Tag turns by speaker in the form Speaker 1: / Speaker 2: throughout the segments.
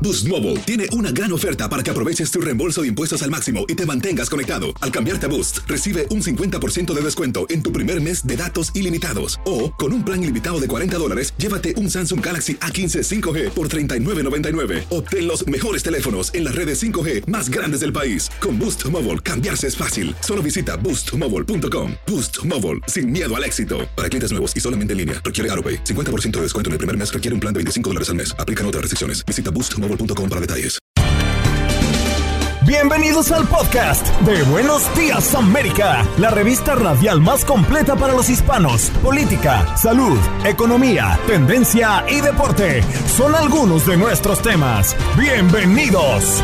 Speaker 1: Boost Mobile tiene una gran oferta para que aproveches tu reembolso de impuestos al máximo y te mantengas conectado. Al cambiarte a Boost, recibe un 50% de descuento en tu primer mes de datos ilimitados. O, con un plan ilimitado de $40, llévate un Samsung Galaxy A15 5G por $39.99. Obtén los mejores teléfonos en las redes 5G más grandes del país. Con Boost Mobile, cambiarse es fácil. Solo visita boostmobile.com. Boost Mobile, sin miedo al éxito. Para clientes nuevos y solamente en línea, requiere AroPay. 50% de descuento en el primer mes requiere un plan de $25 al mes. Aplican otras restricciones. Visita boostmobile.com para detalles.
Speaker 2: Bienvenidos al podcast de Buenos Días América, la revista radial más completa para los hispanos. Política, salud, economía, tendencia y deporte son algunos de nuestros temas. Bienvenidos.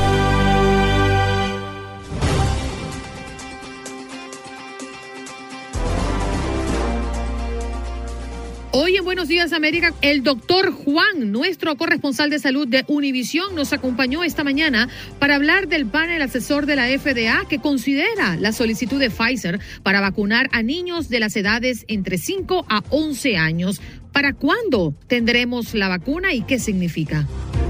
Speaker 3: Hoy en Buenos Días América, el doctor Juan, nuestro corresponsal de salud de Univisión, nos acompañó esta mañana para hablar del panel asesor de la FDA que considera la solicitud de Pfizer para vacunar a niños de las edades entre 5 a 11 años. ¿Para cuándo tendremos la vacuna y qué significa?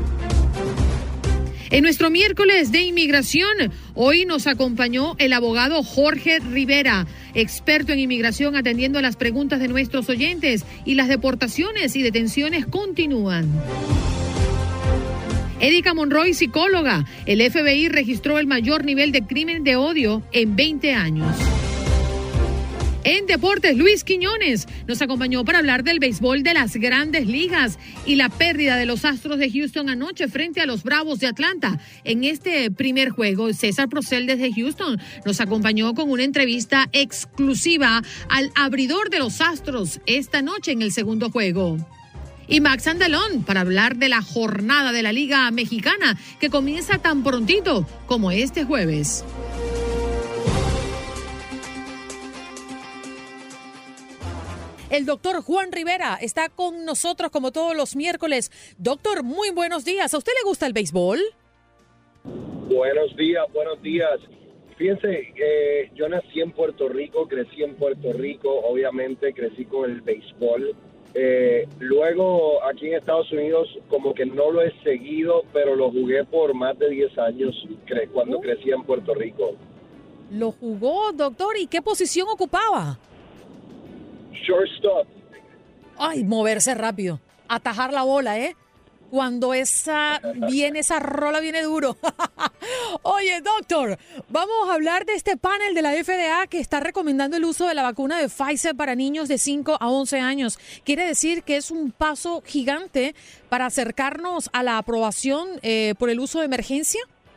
Speaker 3: En nuestro miércoles de inmigración, hoy nos acompañó el abogado Jorge Rivera, experto en inmigración, atendiendo a las preguntas de nuestros oyentes, y las deportaciones y detenciones continúan. Erika Monroy, psicóloga. El FBI registró el mayor nivel de crimen de odio en 20 años. En deportes, Luis Quiñones nos acompañó para hablar del béisbol de las Grandes Ligas y la pérdida de los Astros de Houston anoche frente a los Bravos de Atlanta. En este primer juego, César Procel desde Houston nos acompañó con una entrevista exclusiva al abridor de los Astros esta noche en el segundo juego. Y Max Andalón para hablar de la jornada de la Liga Mexicana que comienza tan prontito como este jueves. El doctor Juan Rivera está con nosotros como todos los miércoles. Doctor, muy buenos días. ¿A usted le gusta el béisbol?
Speaker 4: Buenos días. Fíjense, yo nací en Puerto Rico, crecí en Puerto Rico, obviamente crecí con el béisbol. Luego aquí en Estados Unidos como que no lo he seguido, pero lo jugué por más de 10 años cuando crecí en Puerto Rico.
Speaker 3: ¿Lo jugó, doctor? ¿Y qué posición ocupaba?
Speaker 4: Shortstop.
Speaker 3: Ay, moverse rápido, atajar la bola, Cuando esa rola viene duro. Oye, doctor, vamos a hablar de este panel de la FDA que está recomendando el uso de la vacuna de Pfizer para niños de 5 a 11 años. ¿Quiere decir que es un paso gigante para acercarnos a la aprobación por el uso de emergencia?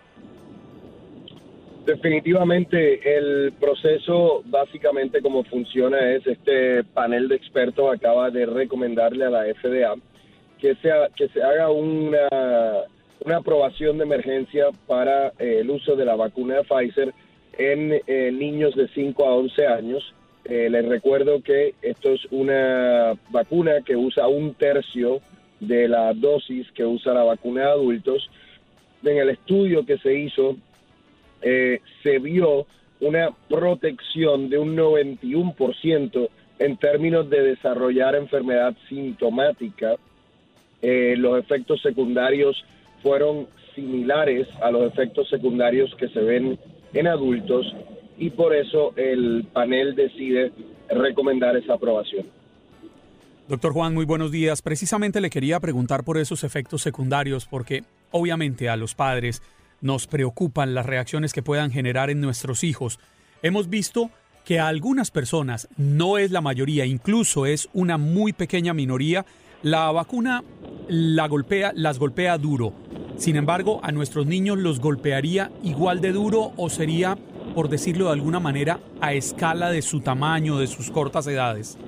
Speaker 4: Definitivamente el proceso, básicamente como funciona es este panel de expertos acaba de recomendarle a la FDA que se haga una aprobación de emergencia para el uso de la vacuna de Pfizer en niños de 5 a 11 años. Les recuerdo que esto es una vacuna que usa 1/3 de la dosis que usa la vacuna de adultos. En el estudio que se hizo, se vio una protección de un 91% en términos de desarrollar enfermedad sintomática. Los efectos secundarios fueron similares a los efectos secundarios que se ven en adultos y por eso el panel decide recomendar esa aprobación.
Speaker 5: Doctor Juan, muy buenos días. Precisamente le quería preguntar por esos efectos secundarios porque obviamente a los padres nos preocupan las reacciones que puedan generar en nuestros hijos. Hemos visto que a algunas personas, no es la mayoría, incluso es una muy pequeña minoría, la vacuna las golpea duro. Sin embargo, ¿a nuestros niños los golpearía igual de duro o sería, por decirlo de alguna manera, a escala de su tamaño, de sus cortas edades?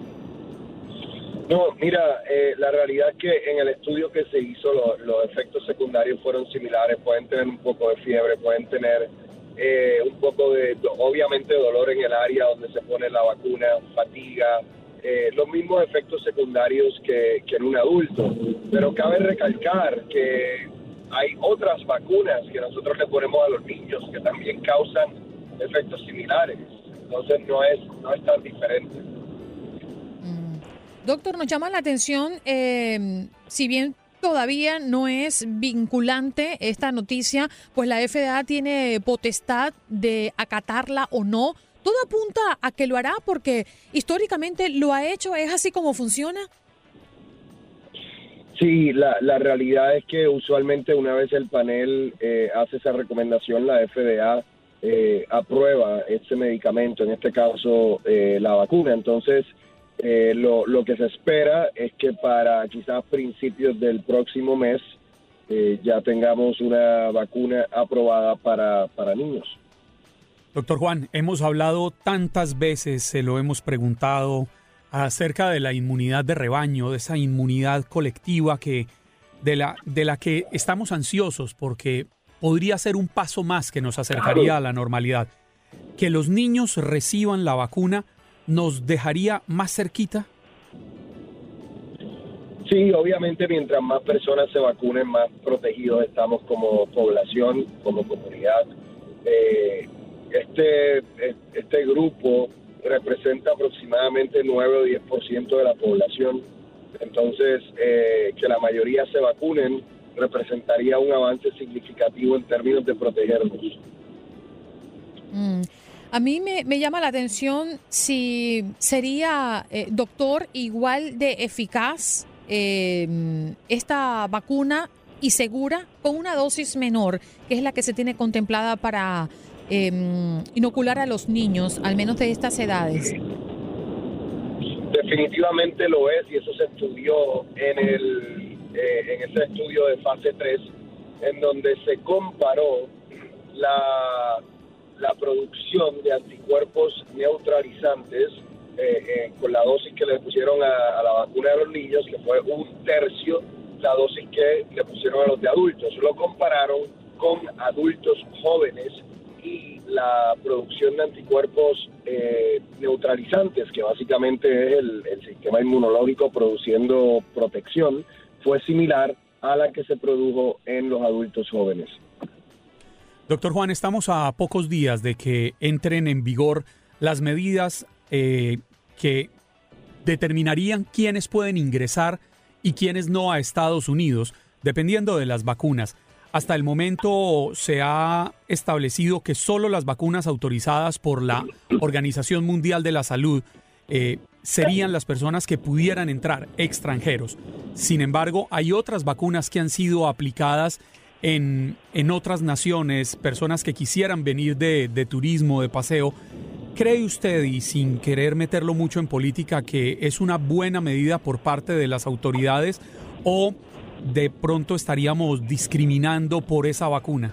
Speaker 4: No, mira, la realidad es que en el estudio que se hizo los efectos secundarios fueron similares. Pueden tener un poco de fiebre, pueden tener un poco de, obviamente, dolor en el área donde se pone la vacuna, fatiga, los mismos efectos secundarios que en un adulto. Pero cabe recalcar que hay otras vacunas que nosotros le ponemos a los niños que también causan efectos similares. Entonces no es tan diferente.
Speaker 3: Doctor, nos llama la atención, si bien todavía no es vinculante esta noticia, pues la FDA tiene potestad de acatarla o no. Todo apunta a que lo hará porque históricamente lo ha hecho. ¿Es así como funciona?
Speaker 4: Sí, la realidad es que usualmente una vez el panel hace esa recomendación, la FDA aprueba ese medicamento, en este caso la vacuna. Entonces, lo que se espera es que para quizás principios del próximo mes ya tengamos una vacuna aprobada para niños.
Speaker 5: Doctor Juan, hemos hablado tantas veces, se lo hemos preguntado, acerca de la inmunidad de rebaño, de esa inmunidad colectiva de la que estamos ansiosos porque podría ser un paso más que nos acercaría a la normalidad. Que los niños reciban la vacuna ¿nos dejaría más cerquita?
Speaker 4: Sí, obviamente mientras más personas se vacunen, más protegidos estamos como población, como comunidad. Este grupo representa aproximadamente 9 o 10% de la población. Entonces, que la mayoría se vacunen representaría un avance significativo en términos de protegernos.
Speaker 3: A mí me llama la atención si sería, doctor, igual de eficaz esta vacuna y segura con una dosis menor, que es la que se tiene contemplada para inocular a los niños, al menos de estas edades.
Speaker 4: Definitivamente lo es, y eso se estudió en ese estudio de fase 3, en donde se comparó la producción de anticuerpos neutralizantes con la dosis que le pusieron a la vacuna de los niños, que fue 1/3 la dosis que le pusieron a los de adultos. Lo compararon con adultos jóvenes y la producción de anticuerpos neutralizantes, que básicamente es el sistema inmunológico produciendo protección, fue similar a la que se produjo en los adultos jóvenes.
Speaker 5: Doctor Juan, estamos a pocos días de que entren en vigor las medidas que determinarían quiénes pueden ingresar y quiénes no a Estados Unidos, dependiendo de las vacunas. Hasta el momento se ha establecido que solo las vacunas autorizadas por la Organización Mundial de la Salud serían las personas que pudieran entrar, extranjeros. Sin embargo, hay otras vacunas que han sido aplicadas en otras naciones, personas que quisieran venir de turismo, de paseo. ¿Cree usted, y sin querer meterlo mucho en política, que es una buena medida por parte de las autoridades o de pronto estaríamos discriminando por esa vacuna?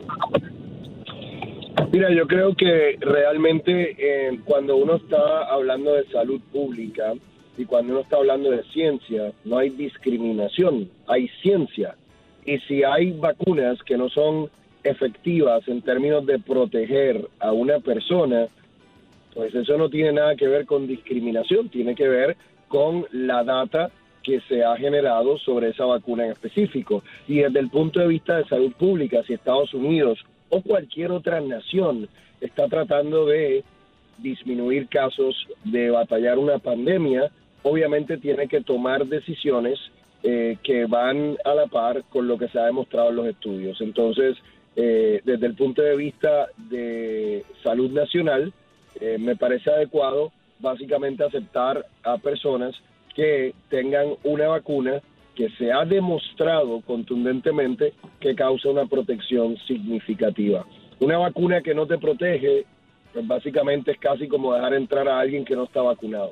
Speaker 4: Mira, yo creo que realmente cuando uno está hablando de salud pública y cuando uno está hablando de ciencia, no hay discriminación, hay ciencia. Y si hay vacunas que no son efectivas en términos de proteger a una persona, pues eso no tiene nada que ver con discriminación, tiene que ver con la data que se ha generado sobre esa vacuna en específico. Y desde el punto de vista de salud pública, si Estados Unidos o cualquier otra nación está tratando de disminuir casos, de batallar una pandemia, obviamente tiene que tomar decisiones que van a la par con lo que se ha demostrado en los estudios. Entonces, desde el punto de vista de salud nacional, me parece adecuado básicamente aceptar a personas que tengan una vacuna que se ha demostrado contundentemente que causa una protección significativa. Una vacuna que no te protege, pues básicamente es casi como dejar entrar a alguien que no está vacunado.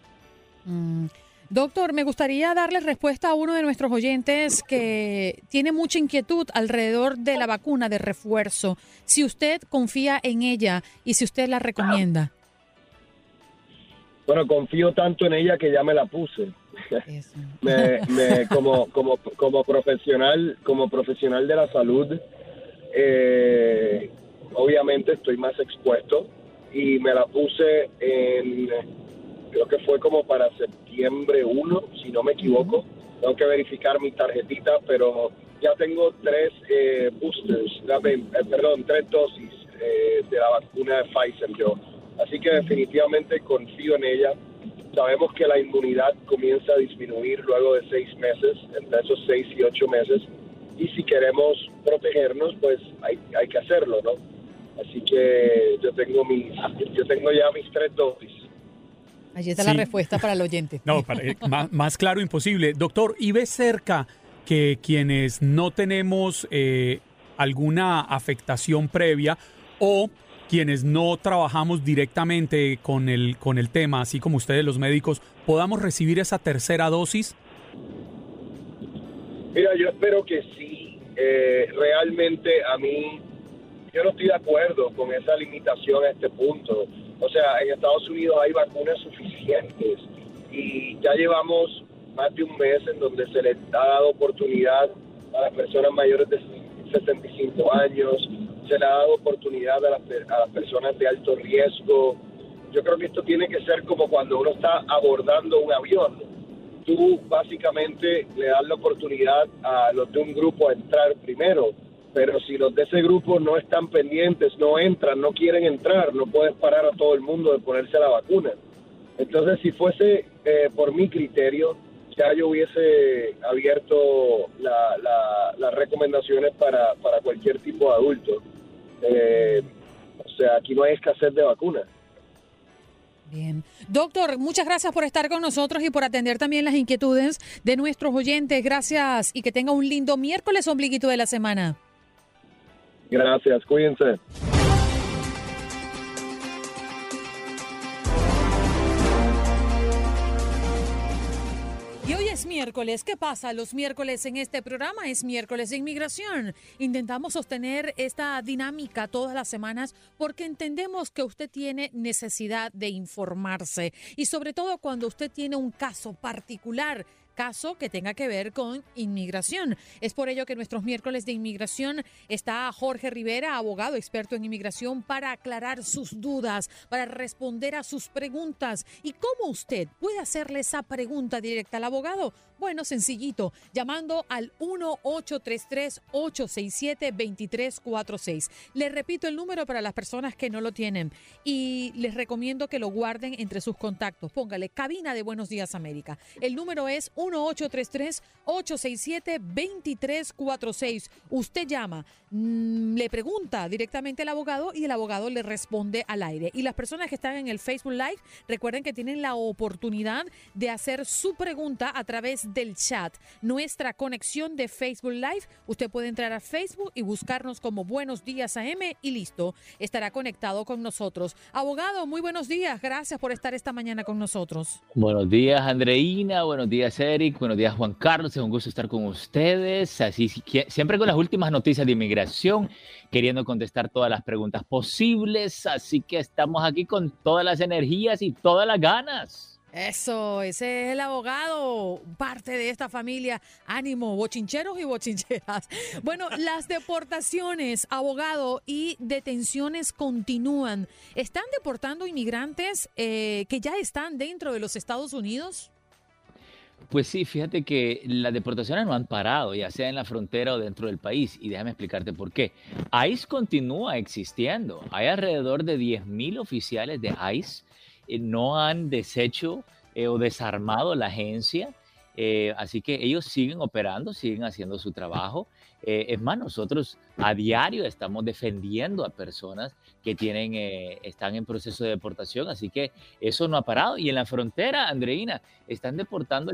Speaker 3: Doctor, me gustaría darle respuesta a uno de nuestros oyentes que tiene mucha inquietud alrededor de la vacuna de refuerzo. Si usted confía en ella y si usted la recomienda.
Speaker 4: Bueno, confío tanto en ella que ya me la puse. Como profesional de la salud, obviamente estoy más expuesto y me la puse creo que fue como para septiembre 1, si no me equivoco. Tengo que verificar mi tarjetita, pero ya tengo 3 dosis de la vacuna de Pfizer yo. Así que definitivamente confío en ella Sabemos que la inmunidad comienza a disminuir luego de 6 meses, entre esos 6 y 8 meses, y si queremos protegernos, pues hay que hacerlo, ¿no? Así que yo tengo ya mis 3 dosis.
Speaker 3: Allí está la respuesta para el oyente.
Speaker 5: No, más claro imposible. Doctor, ¿y ve cerca que quienes no tenemos alguna afectación previa o quienes no trabajamos directamente con el tema, así como ustedes los médicos, podamos recibir esa tercera dosis?
Speaker 4: Mira, yo espero que sí. Realmente yo no estoy de acuerdo con esa limitación a este punto. O sea, en Estados Unidos hay vacunas suficientes y ya llevamos más de un mes en donde se les ha dado oportunidad a las personas mayores de 65 años, se le ha dado oportunidad a las personas de alto riesgo. Yo creo que esto tiene que ser como cuando uno está abordando un avión. Tú básicamente le das la oportunidad a los de un grupo a entrar primero, pero si los de ese grupo no están pendientes, no entran, no quieren entrar, no puedes parar a todo el mundo de ponerse la vacuna. Entonces, si fuese por mi criterio, ya yo hubiese abierto las recomendaciones para cualquier tipo de adulto. O sea, aquí no hay escasez de vacunas.
Speaker 3: Bien. Doctor, muchas gracias por estar con nosotros y por atender también las inquietudes de nuestros oyentes. Gracias y que tenga un lindo miércoles ombliguito de la semana.
Speaker 4: Gracias, cuídense.
Speaker 3: Y hoy es miércoles. ¿Qué pasa los miércoles en este programa? Es miércoles de inmigración. Intentamos sostener esta dinámica todas las semanas porque entendemos que usted tiene necesidad de informarse y sobre todo cuando usted tiene un caso particular, caso que tenga que ver con inmigración. Es por ello que nuestros miércoles de inmigración está Jorge Rivera, abogado experto en inmigración, para aclarar sus dudas, para responder a sus preguntas. ¿Y cómo usted puede hacerle esa pregunta directa al abogado? Bueno, sencillito, llamando al 1-833-867-2346. Les repito el número para las personas que no lo tienen y les recomiendo que lo guarden entre sus contactos. Póngale cabina de Buenos Días América. El número es 1-833-867-2346. Usted llama, le pregunta directamente al abogado y el abogado le responde al aire. Y las personas que están en el Facebook Live, recuerden que tienen la oportunidad de hacer su pregunta a través del chat. Nuestra conexión de Facebook Live, usted puede entrar a Facebook y buscarnos como Buenos Días AM y listo, estará conectado con nosotros. Abogado, muy buenos días. Gracias por estar esta mañana con nosotros.
Speaker 6: Buenos días, Andreina. Buenos días, Eric. Buenos días, Juan Carlos. Es un gusto estar con ustedes. Así siempre con las últimas noticias de inmigración, queriendo contestar todas las preguntas posibles. Así que estamos aquí con todas las energías y todas las ganas.
Speaker 3: Eso, ese es el abogado, parte de esta familia. Ánimo, bochincheros y bochincheras. Bueno, las deportaciones, abogado, y detenciones continúan. ¿Están deportando inmigrantes que ya están dentro de los Estados Unidos?
Speaker 6: Pues sí, fíjate que las deportaciones no han parado, ya sea en la frontera o dentro del país. Y déjame explicarte por qué. ICE continúa existiendo. Hay alrededor de 10,000 oficiales de ICE. No han deshecho o desarmado la agencia, así que ellos siguen operando, siguen haciendo su trabajo. Es más, nosotros a diario estamos defendiendo a personas que están en proceso de deportación, así que eso no ha parado. Y en la frontera, Andreina, están deportando el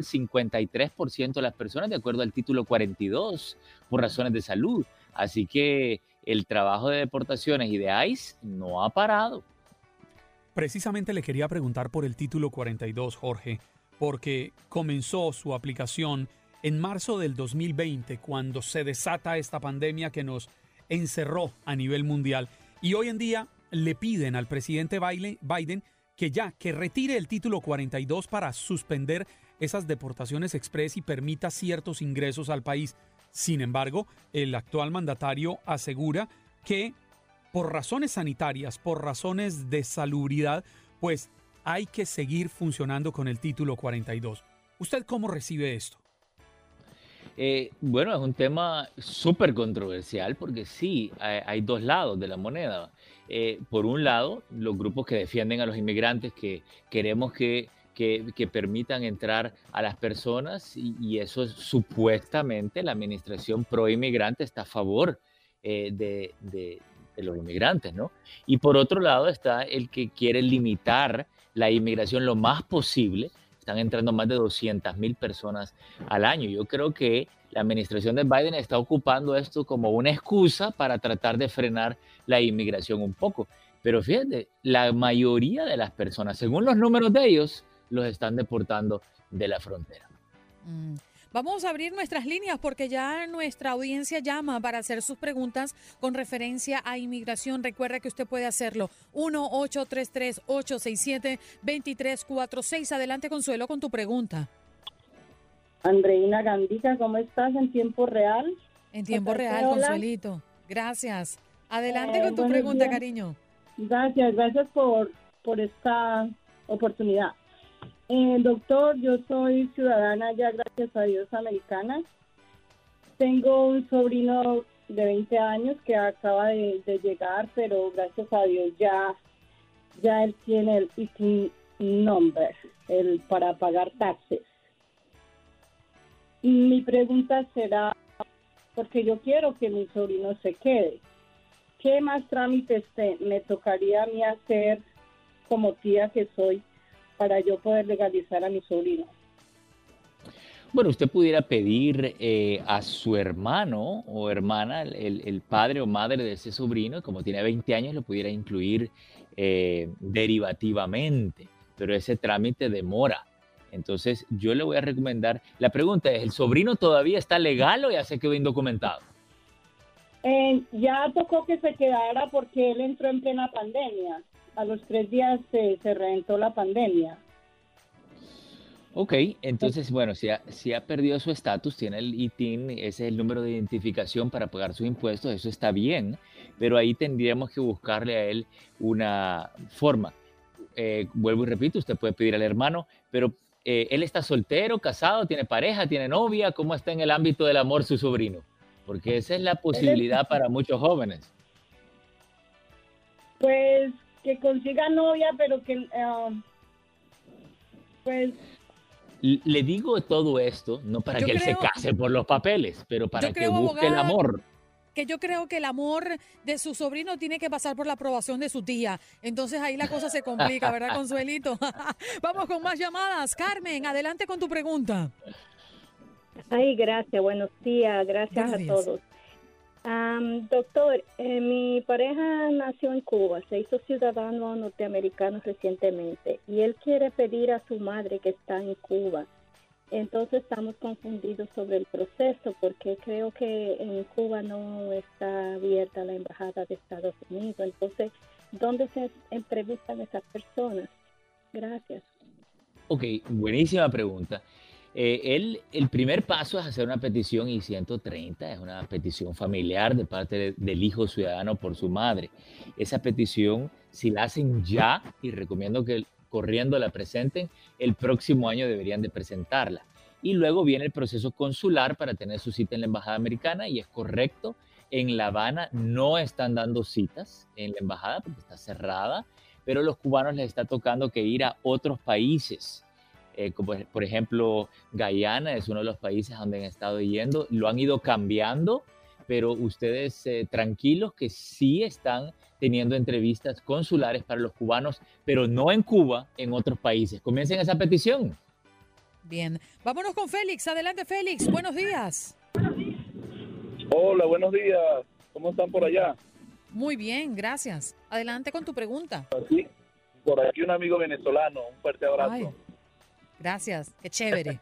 Speaker 6: 53% de las personas de acuerdo al título 42 por razones de salud. Así que el trabajo de deportaciones y de ICE no ha parado.
Speaker 5: Precisamente le quería preguntar por el título 42, Jorge, porque comenzó su aplicación en marzo del 2020, cuando se desata esta pandemia que nos encerró a nivel mundial. Y hoy en día le piden al presidente Biden que retire el título 42 para suspender esas deportaciones express y permita ciertos ingresos al país. Sin embargo, el actual mandatario asegura que por razones sanitarias, por razones de salubridad, pues hay que seguir funcionando con el título 42. ¿Usted cómo recibe esto?
Speaker 6: Bueno, es un tema súper controversial porque sí, hay dos lados de la moneda. Por un lado, los grupos que defienden a los inmigrantes, que queremos que que permitan entrar a las personas y eso es, supuestamente la administración pro inmigrante está a favor de los inmigrantes, ¿no? Y por otro lado está el que quiere limitar la inmigración lo más posible. Están entrando más de 200,000 personas al año. Yo creo que la administración de Biden está ocupando esto como una excusa para tratar de frenar la inmigración un poco. Pero fíjate, la mayoría de las personas, según los números de ellos, los están deportando de la frontera.
Speaker 3: Vamos a abrir nuestras líneas porque ya nuestra audiencia llama para hacer sus preguntas con referencia a inmigración. Recuerda que usted puede hacerlo. 1-833-867-2346. Adelante, Consuelo, con tu pregunta.
Speaker 7: Andreina Gandica, ¿cómo estás en tiempo real?
Speaker 3: En tiempo real, Consuelito. Gracias. Adelante con tu pregunta, cariño.
Speaker 7: Gracias por esta oportunidad. Doctor, yo soy ciudadana ya, gracias a Dios, americana. Tengo un sobrino de 20 años que acaba de llegar, pero gracias a Dios ya él tiene el ITIN number, para pagar taxes. Mi pregunta será, porque yo quiero que mi sobrino se quede, ¿qué más trámites me tocaría a mí hacer como tía que soy para yo poder legalizar a mi sobrino?
Speaker 6: Bueno, usted pudiera pedir a su hermano o hermana, el padre o madre de ese sobrino, como tiene 20 años, lo pudiera incluir derivativamente, pero ese trámite demora. Entonces, yo le voy a recomendar, la pregunta es, ¿el sobrino todavía está legal o ya se quedó indocumentado?
Speaker 7: Ya tocó que se quedara porque él entró en plena pandemia. A los 3 días se reventó la pandemia.
Speaker 6: Ok, entonces, bueno, si ha perdido su estatus, tiene el ITIN, ese es el número de identificación para pagar sus impuestos, eso está bien, pero ahí tendríamos que buscarle a él una forma. Vuelvo y repito, usted puede pedir al hermano, pero ¿él está soltero, casado, tiene pareja, tiene novia? ¿Cómo está en el ámbito del amor su sobrino? Porque esa es la posibilidad para muchos jóvenes.
Speaker 7: Pues que consiga novia, pero que pues...
Speaker 6: Le digo todo esto, no para que él se case por los papeles, pero para que busque el amor.
Speaker 3: Que yo creo que el amor de su sobrino tiene que pasar por la aprobación de su tía. Entonces ahí la cosa se complica, ¿verdad, Consuelito? Vamos con más llamadas. Carmen, adelante con tu pregunta.
Speaker 8: Ay, gracias. Buenos días. Gracias a todos. Doctor, mi pareja nació en Cuba, se hizo ciudadano norteamericano recientemente y él quiere pedir a su madre que está en Cuba. Entonces estamos confundidos sobre el proceso porque creo que en Cuba no está abierta la embajada de Estados Unidos. Entonces, ¿dónde se entrevistan esas personas? Gracias.
Speaker 6: Ok, buenísima pregunta. El primer paso es hacer una petición I-130, es una petición familiar de parte del hijo ciudadano por su madre. Esa petición, si la hacen ya, y recomiendo que corriendo la presenten, el próximo año deberían de presentarla. Y luego viene el proceso consular para tener su cita en la embajada americana, y es correcto, en La Habana no están dando citas en la embajada porque está cerrada, pero los cubanos les está tocando que ir a otros países. Como por ejemplo Guyana es uno de los países donde han estado yendo, lo han ido cambiando, pero ustedes tranquilos que sí están teniendo entrevistas consulares para los cubanos, pero no en Cuba, en otros países. Comiencen esa petición.
Speaker 3: Bien, vámonos con Félix. Adelante, Félix, buenos días.
Speaker 9: Hola, buenos días. ¿Cómo están por allá?
Speaker 3: Muy bien, gracias. Adelante con tu pregunta.
Speaker 9: Sí, por aquí un amigo venezolano, un fuerte abrazo.
Speaker 3: Ay. Gracias, qué chévere.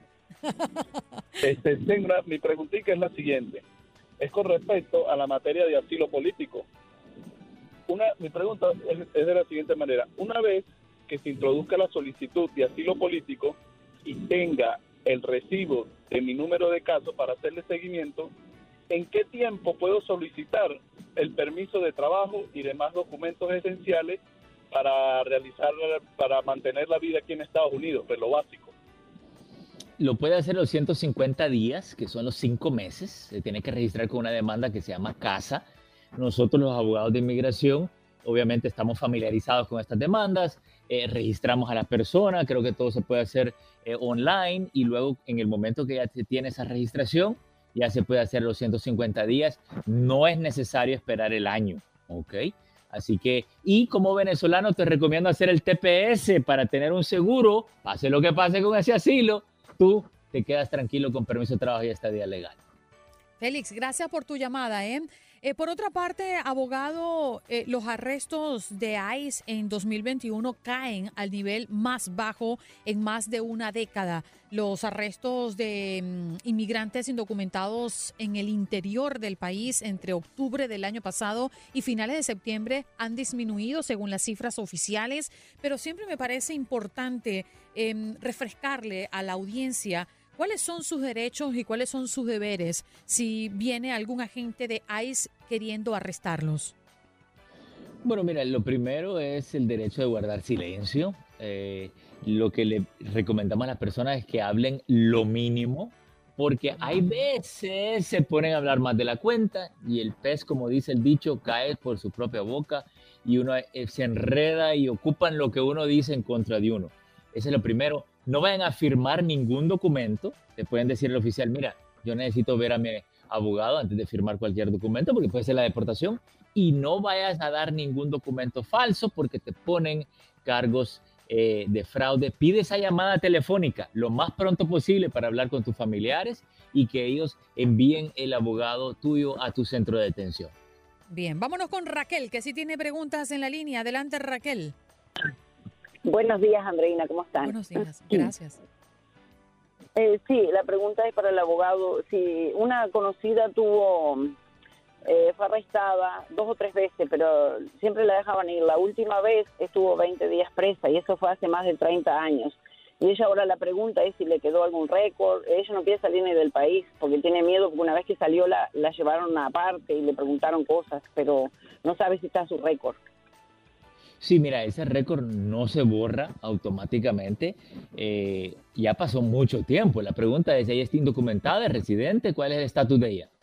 Speaker 9: Mi preguntita es la siguiente. Es con respecto a la materia de asilo político. Mi pregunta es de la siguiente manera. Una vez que se introduzca la solicitud de asilo político y tenga el recibo de mi número de caso para hacerle seguimiento, ¿en qué tiempo puedo solicitar el permiso de trabajo y demás documentos esenciales para mantener la vida aquí en Estados Unidos? Pues lo básico.
Speaker 6: Lo puede hacer los 150 días, que son los 5 meses. Se tiene que registrar con una demanda que se llama CASA. Nosotros, los abogados de inmigración, obviamente estamos familiarizados con estas demandas, registramos a la persona, creo que todo se puede hacer online y luego en el momento que ya tiene esa registración, ya se puede hacer los 150 días, no es necesario esperar el año, ¿ok? Así que, y como venezolano te recomiendo hacer el TPS para tener un seguro, pase lo que pase con ese asilo, tú te quedas tranquilo con permiso de trabajo y estadía legal.
Speaker 3: Félix, gracias por tu llamada, por otra parte, abogado, los arrestos de ICE en 2021 caen al nivel más bajo en más de una década. Los arrestos de inmigrantes indocumentados en el interior del país entre octubre del año pasado y finales de septiembre han disminuido según las cifras oficiales, pero siempre me parece importante refrescarle a la audiencia ¿cuáles son sus derechos y cuáles son sus deberes si viene algún agente de ICE queriendo arrestarlos?
Speaker 6: Bueno, mira, lo primero es el derecho de guardar silencio. Lo que le recomendamos a las personas es que hablen lo mínimo, porque hay veces se ponen a hablar más de la cuenta y el pez, como dice el dicho, cae por su propia boca y uno se enreda y ocupan lo que uno dice en contra de uno. Ese es lo primero. No vayan a firmar ningún documento. Te pueden decir al oficial, mira, yo necesito ver a mi abogado antes de firmar cualquier documento porque puede ser la deportación. Y no vayas a dar ningún documento falso porque te ponen cargos de fraude. Pide esa llamada telefónica lo más pronto posible para hablar con tus familiares y que ellos envíen el abogado tuyo a tu centro de detención.
Speaker 3: Bien, vámonos con Raquel, que sí tiene preguntas en la línea. Adelante, Raquel.
Speaker 10: Buenos días, Andreina, ¿cómo están?
Speaker 3: Buenos días, gracias.
Speaker 10: Sí, la pregunta es para el abogado. Si una conocida fue arrestada 2 o 3 veces, pero siempre la dejaban ir. La última vez estuvo 20 días presa y eso fue hace más de 30 años. Y ella ahora la pregunta es si le quedó algún récord. Ella no quiere salir ni del país porque tiene miedo, porque una vez que salió la llevaron aparte y le preguntaron cosas, pero no sabe si está su récord.
Speaker 6: Sí, mira, ese récord no se borra automáticamente. Ya pasó mucho tiempo. La pregunta es, ¿ella está indocumentada, es residente? ¿Cuál es el estatus de ella?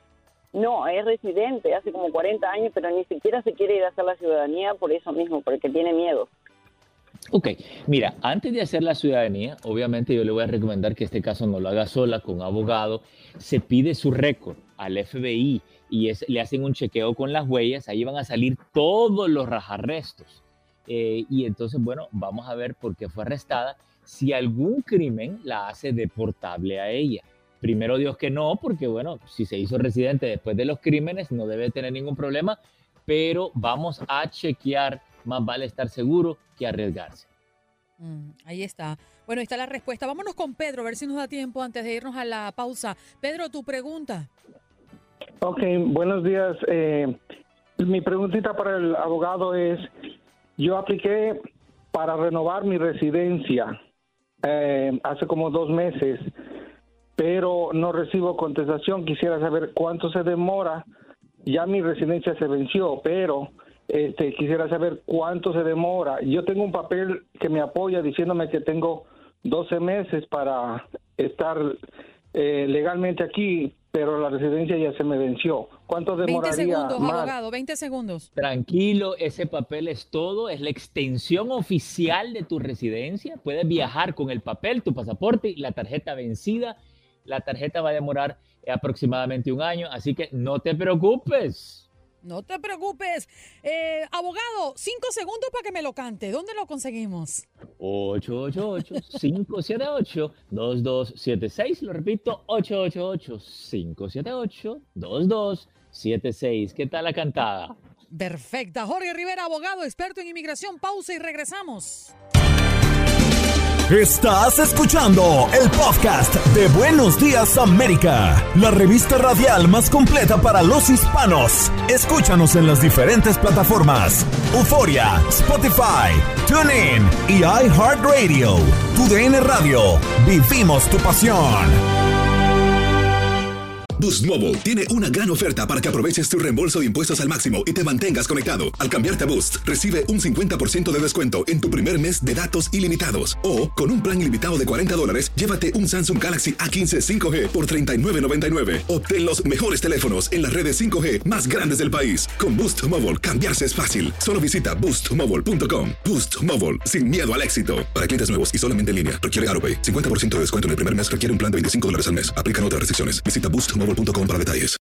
Speaker 10: No, es residente, hace como 40 años, pero ni siquiera se quiere ir a hacer la ciudadanía por eso mismo, porque tiene miedo.
Speaker 6: Ok, mira, antes de hacer la ciudadanía, obviamente yo le voy a recomendar que este caso no lo haga sola, con abogado. Se pide su récord al FBI y le hacen un chequeo con las huellas, ahí van a salir todos los arrestos. Y entonces, bueno, vamos a ver por qué fue arrestada, si algún crimen la hace deportable a ella. Primero Dios que no, porque bueno, si se hizo residente después de los crímenes no debe tener ningún problema, pero vamos a chequear, más vale estar seguro que arriesgarse.
Speaker 3: Ahí está. Bueno, ahí está la respuesta. Vámonos con Pedro, a ver si nos da tiempo antes de irnos a la pausa. Pedro, tu pregunta.
Speaker 11: Ok, buenos días. Mi preguntita para el abogado es, yo apliqué para renovar mi residencia hace como 2 meses, pero no recibo contestación. Quisiera saber cuánto se demora. Ya mi residencia se venció, pero quisiera saber cuánto se demora. Yo tengo un papel que me apoya diciéndome que tengo 12 meses para estar legalmente aquí, pero la residencia ya se me venció. ¿Cuánto demoraría?
Speaker 3: 20 segundos,
Speaker 11: más?
Speaker 3: abogado, 20 segundos.
Speaker 6: Tranquilo, ese papel es todo, es la extensión oficial de tu residencia. Puedes viajar con el papel, tu pasaporte y la tarjeta vencida. La tarjeta va a demorar aproximadamente 1 año, así que no te preocupes.
Speaker 3: No te preocupes. Abogado, 5 segundos para que me lo cante. ¿Dónde lo conseguimos?
Speaker 6: 888-578-2276. Lo repito, 888-578-2276. ¿Qué tal la cantada?
Speaker 3: Perfecta. Jorge Rivera, abogado, experto en inmigración. Pausa y regresamos.
Speaker 2: Estás escuchando el podcast de Buenos Días América, la revista radial más completa para los hispanos. Escúchanos en las diferentes plataformas: Euforia, Spotify, TuneIn y iHeartRadio. Tu DN Radio. Vivimos tu pasión.
Speaker 1: Boost Mobile tiene una gran oferta para que aproveches tu reembolso de impuestos al máximo y te mantengas conectado. Al cambiarte a Boost, recibe un 50% de descuento en tu primer mes de datos ilimitados. O, con un plan ilimitado de $40, llévate un Samsung Galaxy A15 5G por $39.99. Obtén los mejores teléfonos en las redes 5G más grandes del país. Con Boost Mobile, cambiarse es fácil. Solo visita boostmobile.com. Boost Mobile, sin miedo al éxito. Para clientes nuevos y solamente en línea, requiere AroPay. 50% de descuento en el primer mes requiere un plan de $25 al mes. Aplican otras restricciones. Visita boostmobile.com para detalles.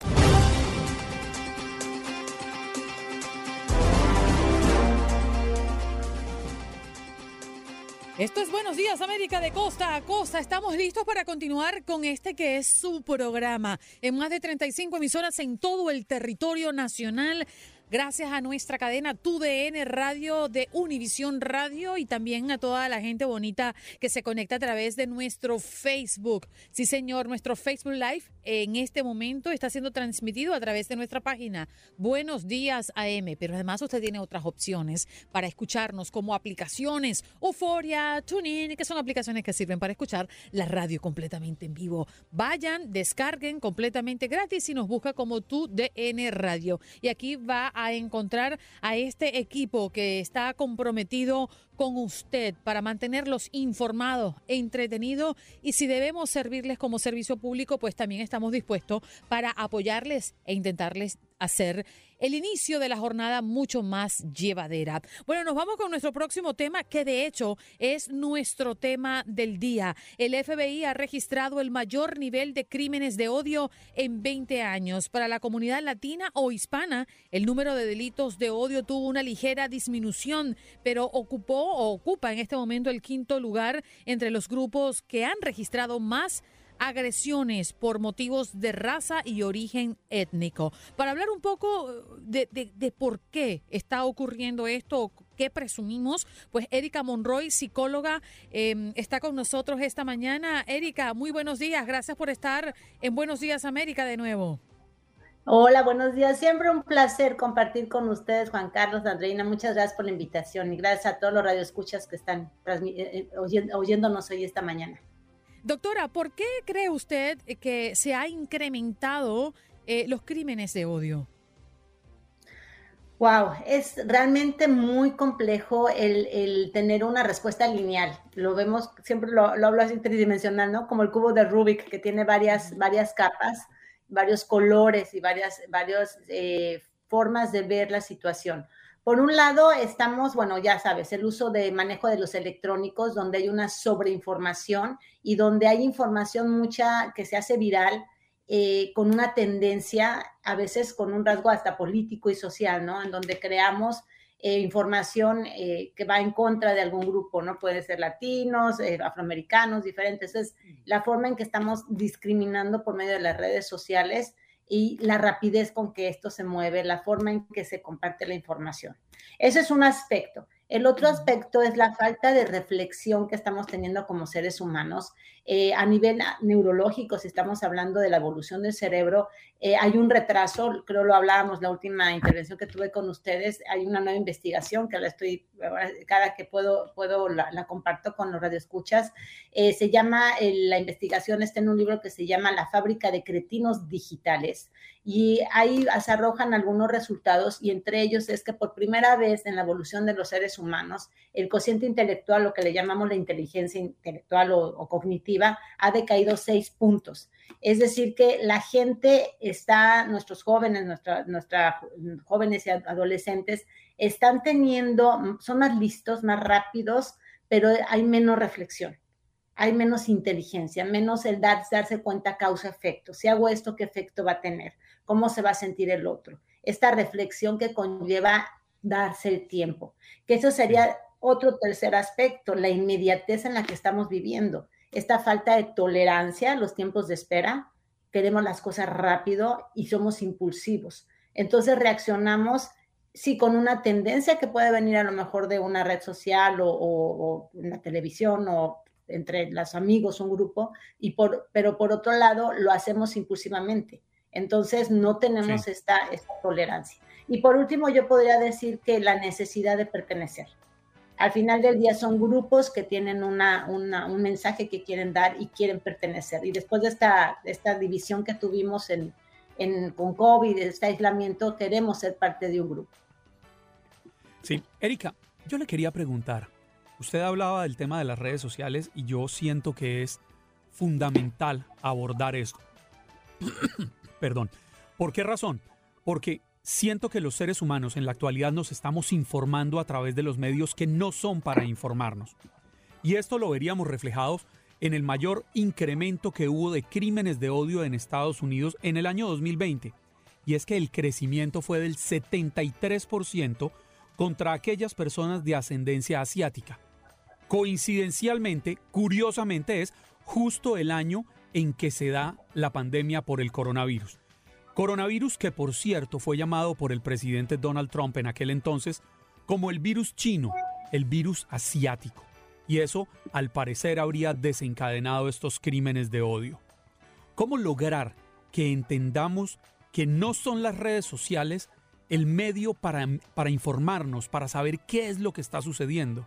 Speaker 3: Esto es Buenos Días, América, de costa a costa. Estamos listos para continuar con este que es su programa. En más de 35 emisoras en todo el territorio nacional. Gracias a nuestra cadena TUDN Radio de Univisión Radio y también a toda la gente bonita que se conecta a través de nuestro Facebook. Sí, señor, nuestro Facebook Live en este momento está siendo transmitido a través de nuestra página Buenos Días AM, pero además usted tiene otras opciones para escucharnos como aplicaciones Euforia, TuneIn, que son aplicaciones que sirven para escuchar la radio completamente en vivo. Vayan, descarguen completamente gratis y nos busca como TUDN Radio. Y aquí va a encontrar a este equipo que está comprometido con usted para mantenerlos informados, entretenidos, y si debemos servirles como servicio público, pues también estamos dispuestos para apoyarles e intentarles hacer el inicio de la jornada mucho más llevadera. Bueno, nos vamos con nuestro próximo tema, que de hecho es nuestro tema del día. El FBI ha registrado el mayor nivel de crímenes de odio en 20 años. Para la comunidad latina o hispana, el número de delitos de odio tuvo una ligera disminución, pero ocupa en este momento el 5º lugar entre los grupos que han registrado más agresiones por motivos de raza y origen étnico. Para hablar un poco de por qué está ocurriendo esto, qué presumimos, pues Erika Monroy, psicóloga, está con nosotros esta mañana. Erika, muy buenos días. Gracias por estar en Buenos Días América de nuevo.
Speaker 12: Hola, buenos días. Siempre un placer compartir con ustedes, Juan Carlos, Andreina. Muchas gracias por la invitación y gracias a todos los radioescuchas que están oyéndonos hoy esta mañana.
Speaker 3: Doctora, ¿por qué cree usted que se ha incrementado los crímenes de odio?
Speaker 12: Wow, es realmente muy complejo el tener una respuesta lineal. Lo vemos, siempre lo hablo así tridimensional, ¿no? Como el cubo de Rubik, que tiene varias capas, varios colores y varias formas de ver la situación. Por un lado estamos, bueno, ya sabes, el uso de manejo de los electrónicos, donde hay una sobreinformación y donde hay información mucha que se hace viral con una tendencia, a veces con un rasgo hasta político y social, ¿no? En donde creamos información que va en contra de algún grupo, ¿no? Puede ser latinos, afroamericanos, diferentes. Es la forma en que estamos discriminando por medio de las redes sociales y la rapidez con que esto se mueve, la forma en que se comparte la información. Ese es un aspecto. El otro aspecto es la falta de reflexión que estamos teniendo como seres humanos. A nivel neurológico, si estamos hablando de la evolución del cerebro, hay un retraso, creo lo hablábamos la última intervención que tuve con ustedes, hay una nueva investigación que cada que puedo la comparto con los radioescuchas. Se llama, la investigación está en un libro que se llama La fábrica de cretinos digitales, y ahí se arrojan algunos resultados, y entre ellos es que por primera vez en la evolución de los seres humanos, el cociente intelectual, lo que le llamamos la inteligencia intelectual o cognitiva, ha decaído 6 puntos. Es decir, que la gente está, nuestros jóvenes, nuestros jóvenes y adolescentes están son más listos, más rápidos, pero hay menos reflexión. Hay menos inteligencia, menos el darse cuenta causa-efecto. Si hago esto, ¿qué efecto va a tener? ¿Cómo se va a sentir el otro? Esta reflexión que conlleva darse el tiempo. Que eso sería otro tercer aspecto, la inmediatez en la que estamos viviendo. Esta falta de tolerancia, los tiempos de espera, queremos las cosas rápido y somos impulsivos. Entonces reaccionamos, sí, con una tendencia que puede venir a lo mejor de una red social o en la televisión o entre los amigos, un grupo, pero por otro lado lo hacemos impulsivamente. Entonces no tenemos esta tolerancia. Y por último yo podría decir que la necesidad de pertenecer. Al final del día son grupos que tienen un mensaje que quieren dar y quieren pertenecer. Y después de esta división que tuvimos con COVID, este aislamiento, queremos ser parte de un grupo.
Speaker 5: Sí, Erika, yo le quería preguntar, usted hablaba del tema de las redes sociales y yo siento que es fundamental abordar esto. Perdón. ¿Por qué razón? Porque siento que los seres humanos en la actualidad nos estamos informando a través de los medios que no son para informarnos. Y esto lo veríamos reflejados en el mayor incremento que hubo de crímenes de odio en Estados Unidos en el año 2020. Y es que el crecimiento fue del 73% contra aquellas personas de ascendencia asiática. Coincidencialmente, curiosamente, es justo el año en que se da la pandemia por el coronavirus. Coronavirus que, por cierto, fue llamado por el presidente Donald Trump en aquel entonces como el virus chino, el virus asiático. Y eso, al parecer, habría desencadenado estos crímenes de odio. ¿Cómo lograr que entendamos que no son las redes sociales el medio para informarnos, para saber qué es lo que está sucediendo?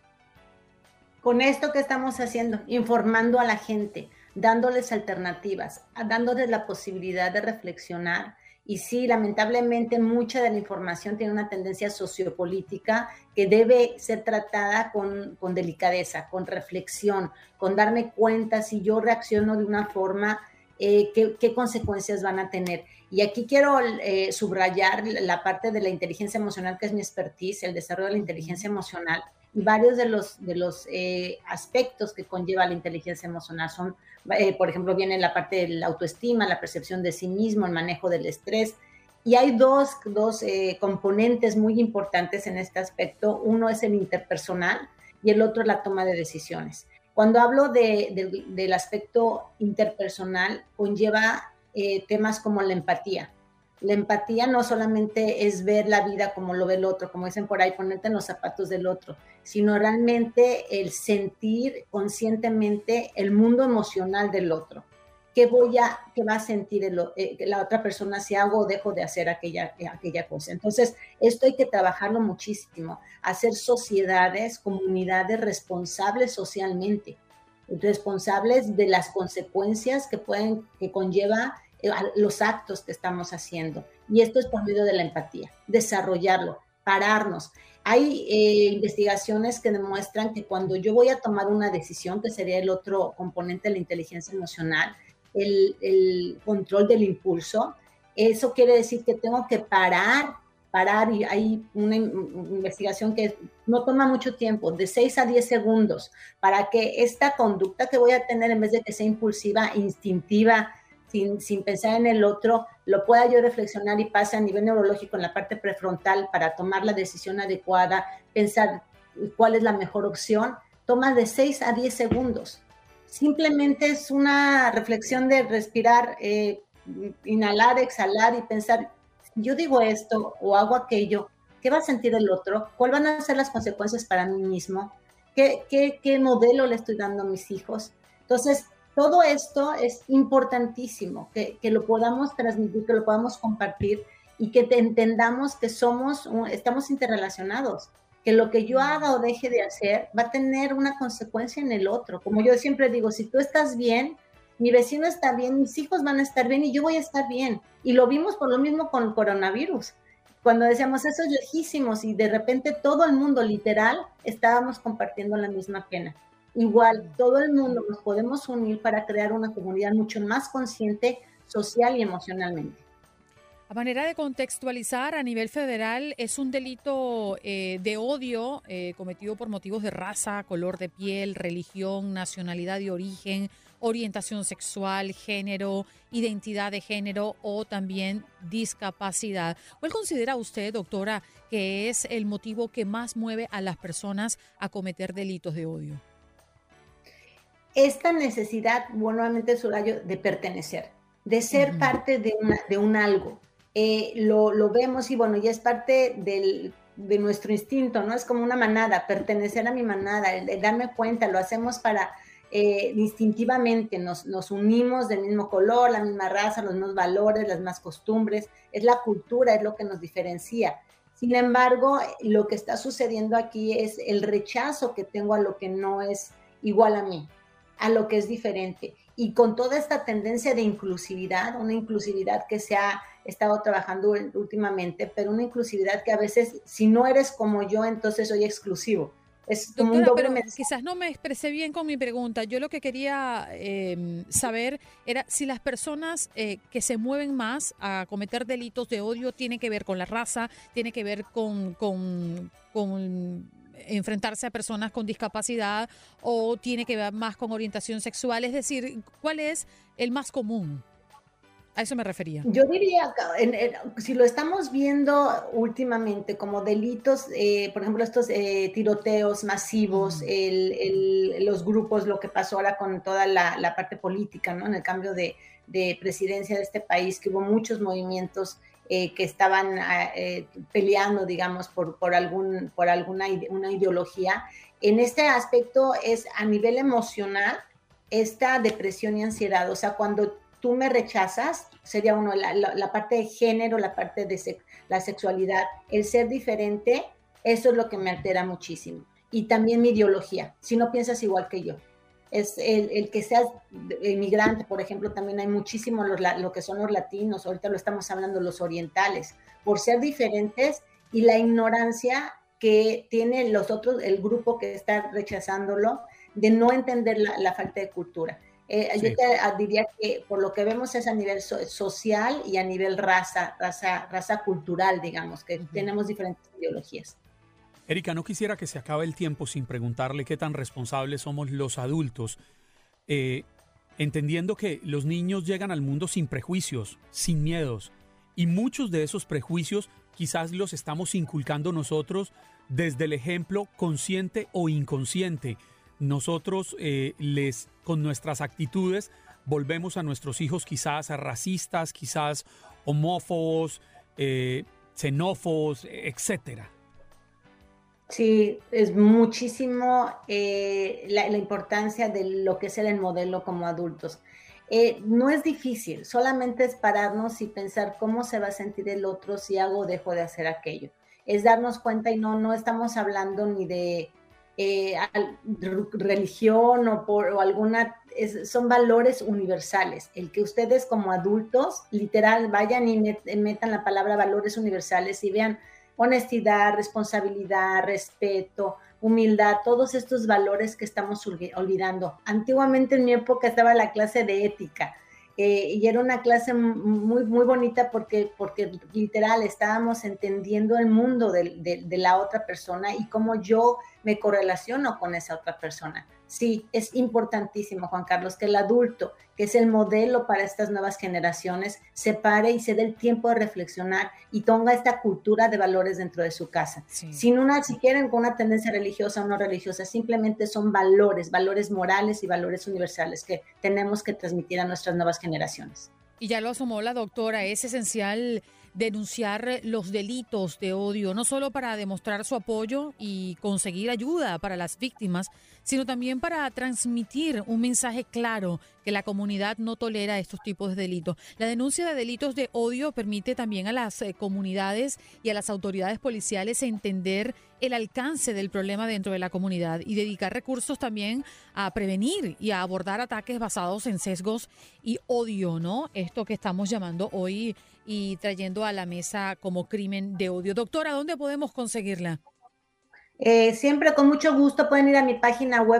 Speaker 12: Con esto que estamos haciendo, informando a la gente, dándoles alternativas, dándoles la posibilidad de reflexionar. Y sí, lamentablemente mucha de la información tiene una tendencia sociopolítica que debe ser tratada con delicadeza, con reflexión, con darme cuenta si yo reacciono de una forma, qué consecuencias van a tener. Y aquí quiero subrayar la parte de la inteligencia emocional, que es mi expertise, el desarrollo de la inteligencia emocional. Y varios de los aspectos que conlleva la inteligencia emocional son, por ejemplo, viene la parte de la autoestima, la percepción de sí mismo, el manejo del estrés. Y hay dos componentes muy importantes en este aspecto. Uno es el interpersonal y el otro es la toma de decisiones. Cuando hablo del aspecto interpersonal, conlleva temas como la empatía. La empatía no solamente es ver la vida como lo ve el otro, como dicen por ahí, ponerte en los zapatos del otro, sino realmente el sentir conscientemente el mundo emocional del otro. ¿Qué va a sentir la otra persona si hago o dejo de hacer aquella cosa? Entonces, esto hay que trabajarlo muchísimo, hacer sociedades, comunidades responsables socialmente, responsables de las consecuencias que conlleva los actos que estamos haciendo. Y esto es por medio de la empatía, desarrollarlo, pararnos. Hay investigaciones que demuestran que cuando yo voy a tomar una decisión, que sería el otro componente de la inteligencia emocional, el control del impulso, eso quiere decir que tengo que parar, y hay una investigación que no toma mucho tiempo, de 6 a 10 segundos, para que esta conducta que voy a tener, en vez de que sea impulsiva, instintiva, sin pensar en el otro, lo pueda yo reflexionar y pase a nivel neurológico en la parte prefrontal para tomar la decisión adecuada, pensar cuál es la mejor opción, toma de 6 a 10 segundos. Simplemente es una reflexión de respirar, inhalar, exhalar y pensar, si yo digo esto o hago aquello, ¿qué va a sentir el otro? ¿Cuáles van a ser las consecuencias para mí mismo? ¿Qué modelo le estoy dando a mis hijos? Entonces, todo esto es importantísimo, que lo podamos transmitir, que lo podamos compartir y que entendamos que estamos interrelacionados, que lo que yo haga o deje de hacer va a tener una consecuencia en el otro. Como yo siempre digo, si tú estás bien, mi vecino está bien, mis hijos van a estar bien y yo voy a estar bien. Y lo vimos por lo mismo con el coronavirus. Cuando decíamos eso es lejísimos y de repente todo el mundo literal estábamos compartiendo la misma pena. Igual, todo el mundo nos podemos unir para crear una comunidad mucho más consciente social y emocionalmente.
Speaker 3: A manera de contextualizar, a nivel federal es un delito de odio cometido por motivos de raza, color de piel, religión, nacionalidad de origen, orientación sexual, género, identidad de género o también discapacidad. ¿Cuál considera usted, doctora, que es el motivo que más mueve a las personas a cometer delitos de odio?
Speaker 12: Esta necesidad, nuevamente subrayo, de pertenecer, de ser parte de un algo. Lo vemos y bueno, ya es parte de nuestro instinto, ¿no? Es como una manada, pertenecer a mi manada, el darme cuenta, lo hacemos para instintivamente, nos unimos del mismo color, la misma raza, los mismos valores, las mismas costumbres, es la cultura, es lo que nos diferencia. Sin embargo, lo que está sucediendo aquí es el rechazo que tengo a lo que no es igual a mí, a lo que es diferente. Y con toda esta tendencia de inclusividad, una inclusividad que se ha estado trabajando últimamente, pero una inclusividad que a veces, si no eres como yo, entonces soy exclusivo. Es como
Speaker 13: Doctora,
Speaker 12: un doble
Speaker 13: pero
Speaker 12: mensaje.
Speaker 13: quizás no me expresé bien con mi pregunta. Yo lo que quería saber era si las personas que se mueven más a cometer delitos de odio tiene que ver con la raza, tiene que ver con enfrentarse a personas con discapacidad o tiene que ver más con orientación sexual. Es decir, ¿cuál es el más común? A eso me refería.
Speaker 12: Yo diría, si lo estamos viendo últimamente como delitos, por ejemplo, estos tiroteos masivos, los grupos, lo que pasó ahora con toda la parte política, ¿no? En el cambio de presidencia de este país, que hubo muchos movimientos que estaban peleando, digamos, por una ideología. En este aspecto es a nivel emocional, esta depresión y ansiedad, o sea, cuando tú me rechazas, sería uno, la parte de género, la parte de la sexualidad, el ser diferente, eso es lo que me altera muchísimo. Y también mi ideología, si no piensas igual que yo. Es el que seas inmigrante, por ejemplo, también hay muchísimo lo que son los latinos, ahorita lo estamos hablando, los orientales, por ser diferentes y la ignorancia que tiene los otros, el grupo que está rechazándolo, de no entender la falta de cultura. Sí. Yo te diría que por lo que vemos es a nivel social y a nivel raza cultural, digamos, que tenemos diferentes ideologías.
Speaker 5: Erika, no quisiera que se acabe el tiempo sin preguntarle qué tan responsables somos los adultos, entendiendo que los niños llegan al mundo sin prejuicios, sin miedos, y muchos de esos prejuicios quizás los estamos inculcando nosotros desde el ejemplo consciente o inconsciente. Nosotros con nuestras actitudes volvemos a nuestros hijos quizás racistas, quizás homófobos, xenófobos, etcétera.
Speaker 12: Sí, es muchísimo la importancia de lo que es el modelo como adultos. No es difícil, solamente es pararnos y pensar cómo se va a sentir el otro si hago o dejo de hacer aquello. Es darnos cuenta y no estamos hablando ni de religión o alguna, son valores universales. El que ustedes como adultos, literal, vayan y metan la palabra valores universales y vean honestidad, responsabilidad, respeto, humildad, todos estos valores que estamos olvidando. Antiguamente en mi época estaba la clase de ética y era una clase muy, muy bonita porque literal estábamos entendiendo el mundo de la otra persona y cómo yo me correlaciono con esa otra persona. Sí, es importantísimo, Juan Carlos, que el adulto, que es el modelo para estas nuevas generaciones, se pare y se dé el tiempo de reflexionar y tenga esta cultura de valores dentro de su casa. Sí. Si quieren con una tendencia religiosa o no religiosa, simplemente son valores morales y valores universales que tenemos que transmitir a nuestras nuevas generaciones.
Speaker 13: Y ya lo asomó la doctora, es esencial denunciar los delitos de odio, no solo para demostrar su apoyo y conseguir ayuda para las víctimas, sino también para transmitir un mensaje claro que la comunidad no tolera estos tipos de delitos. La denuncia de delitos de odio permite también a las comunidades y a las autoridades policiales entender el alcance del problema dentro de la comunidad y dedicar recursos también a prevenir y a abordar ataques basados en sesgos y odio, ¿no? Esto que estamos llamando hoy y trayendo a la mesa como crimen de odio. Doctora, ¿dónde podemos conseguirla?
Speaker 12: Siempre con mucho gusto pueden ir a mi página web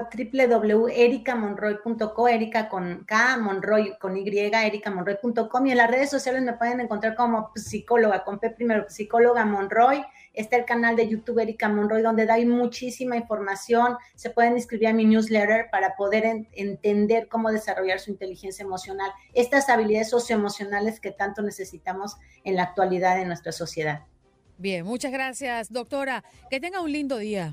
Speaker 12: www.ericamonroy.com, Erika con K, Monroy con Y, ericamonroy.com, y en las redes sociales me pueden encontrar como psicóloga, con P primero, psicóloga Monroy. Está el canal de YouTube Erika Monroy, donde doy muchísima información. Se pueden inscribir a mi newsletter para poder entender cómo desarrollar su inteligencia emocional, estas habilidades socioemocionales que tanto necesitamos en la actualidad de nuestra sociedad.
Speaker 13: Bien, muchas gracias, doctora. Que tenga un lindo día.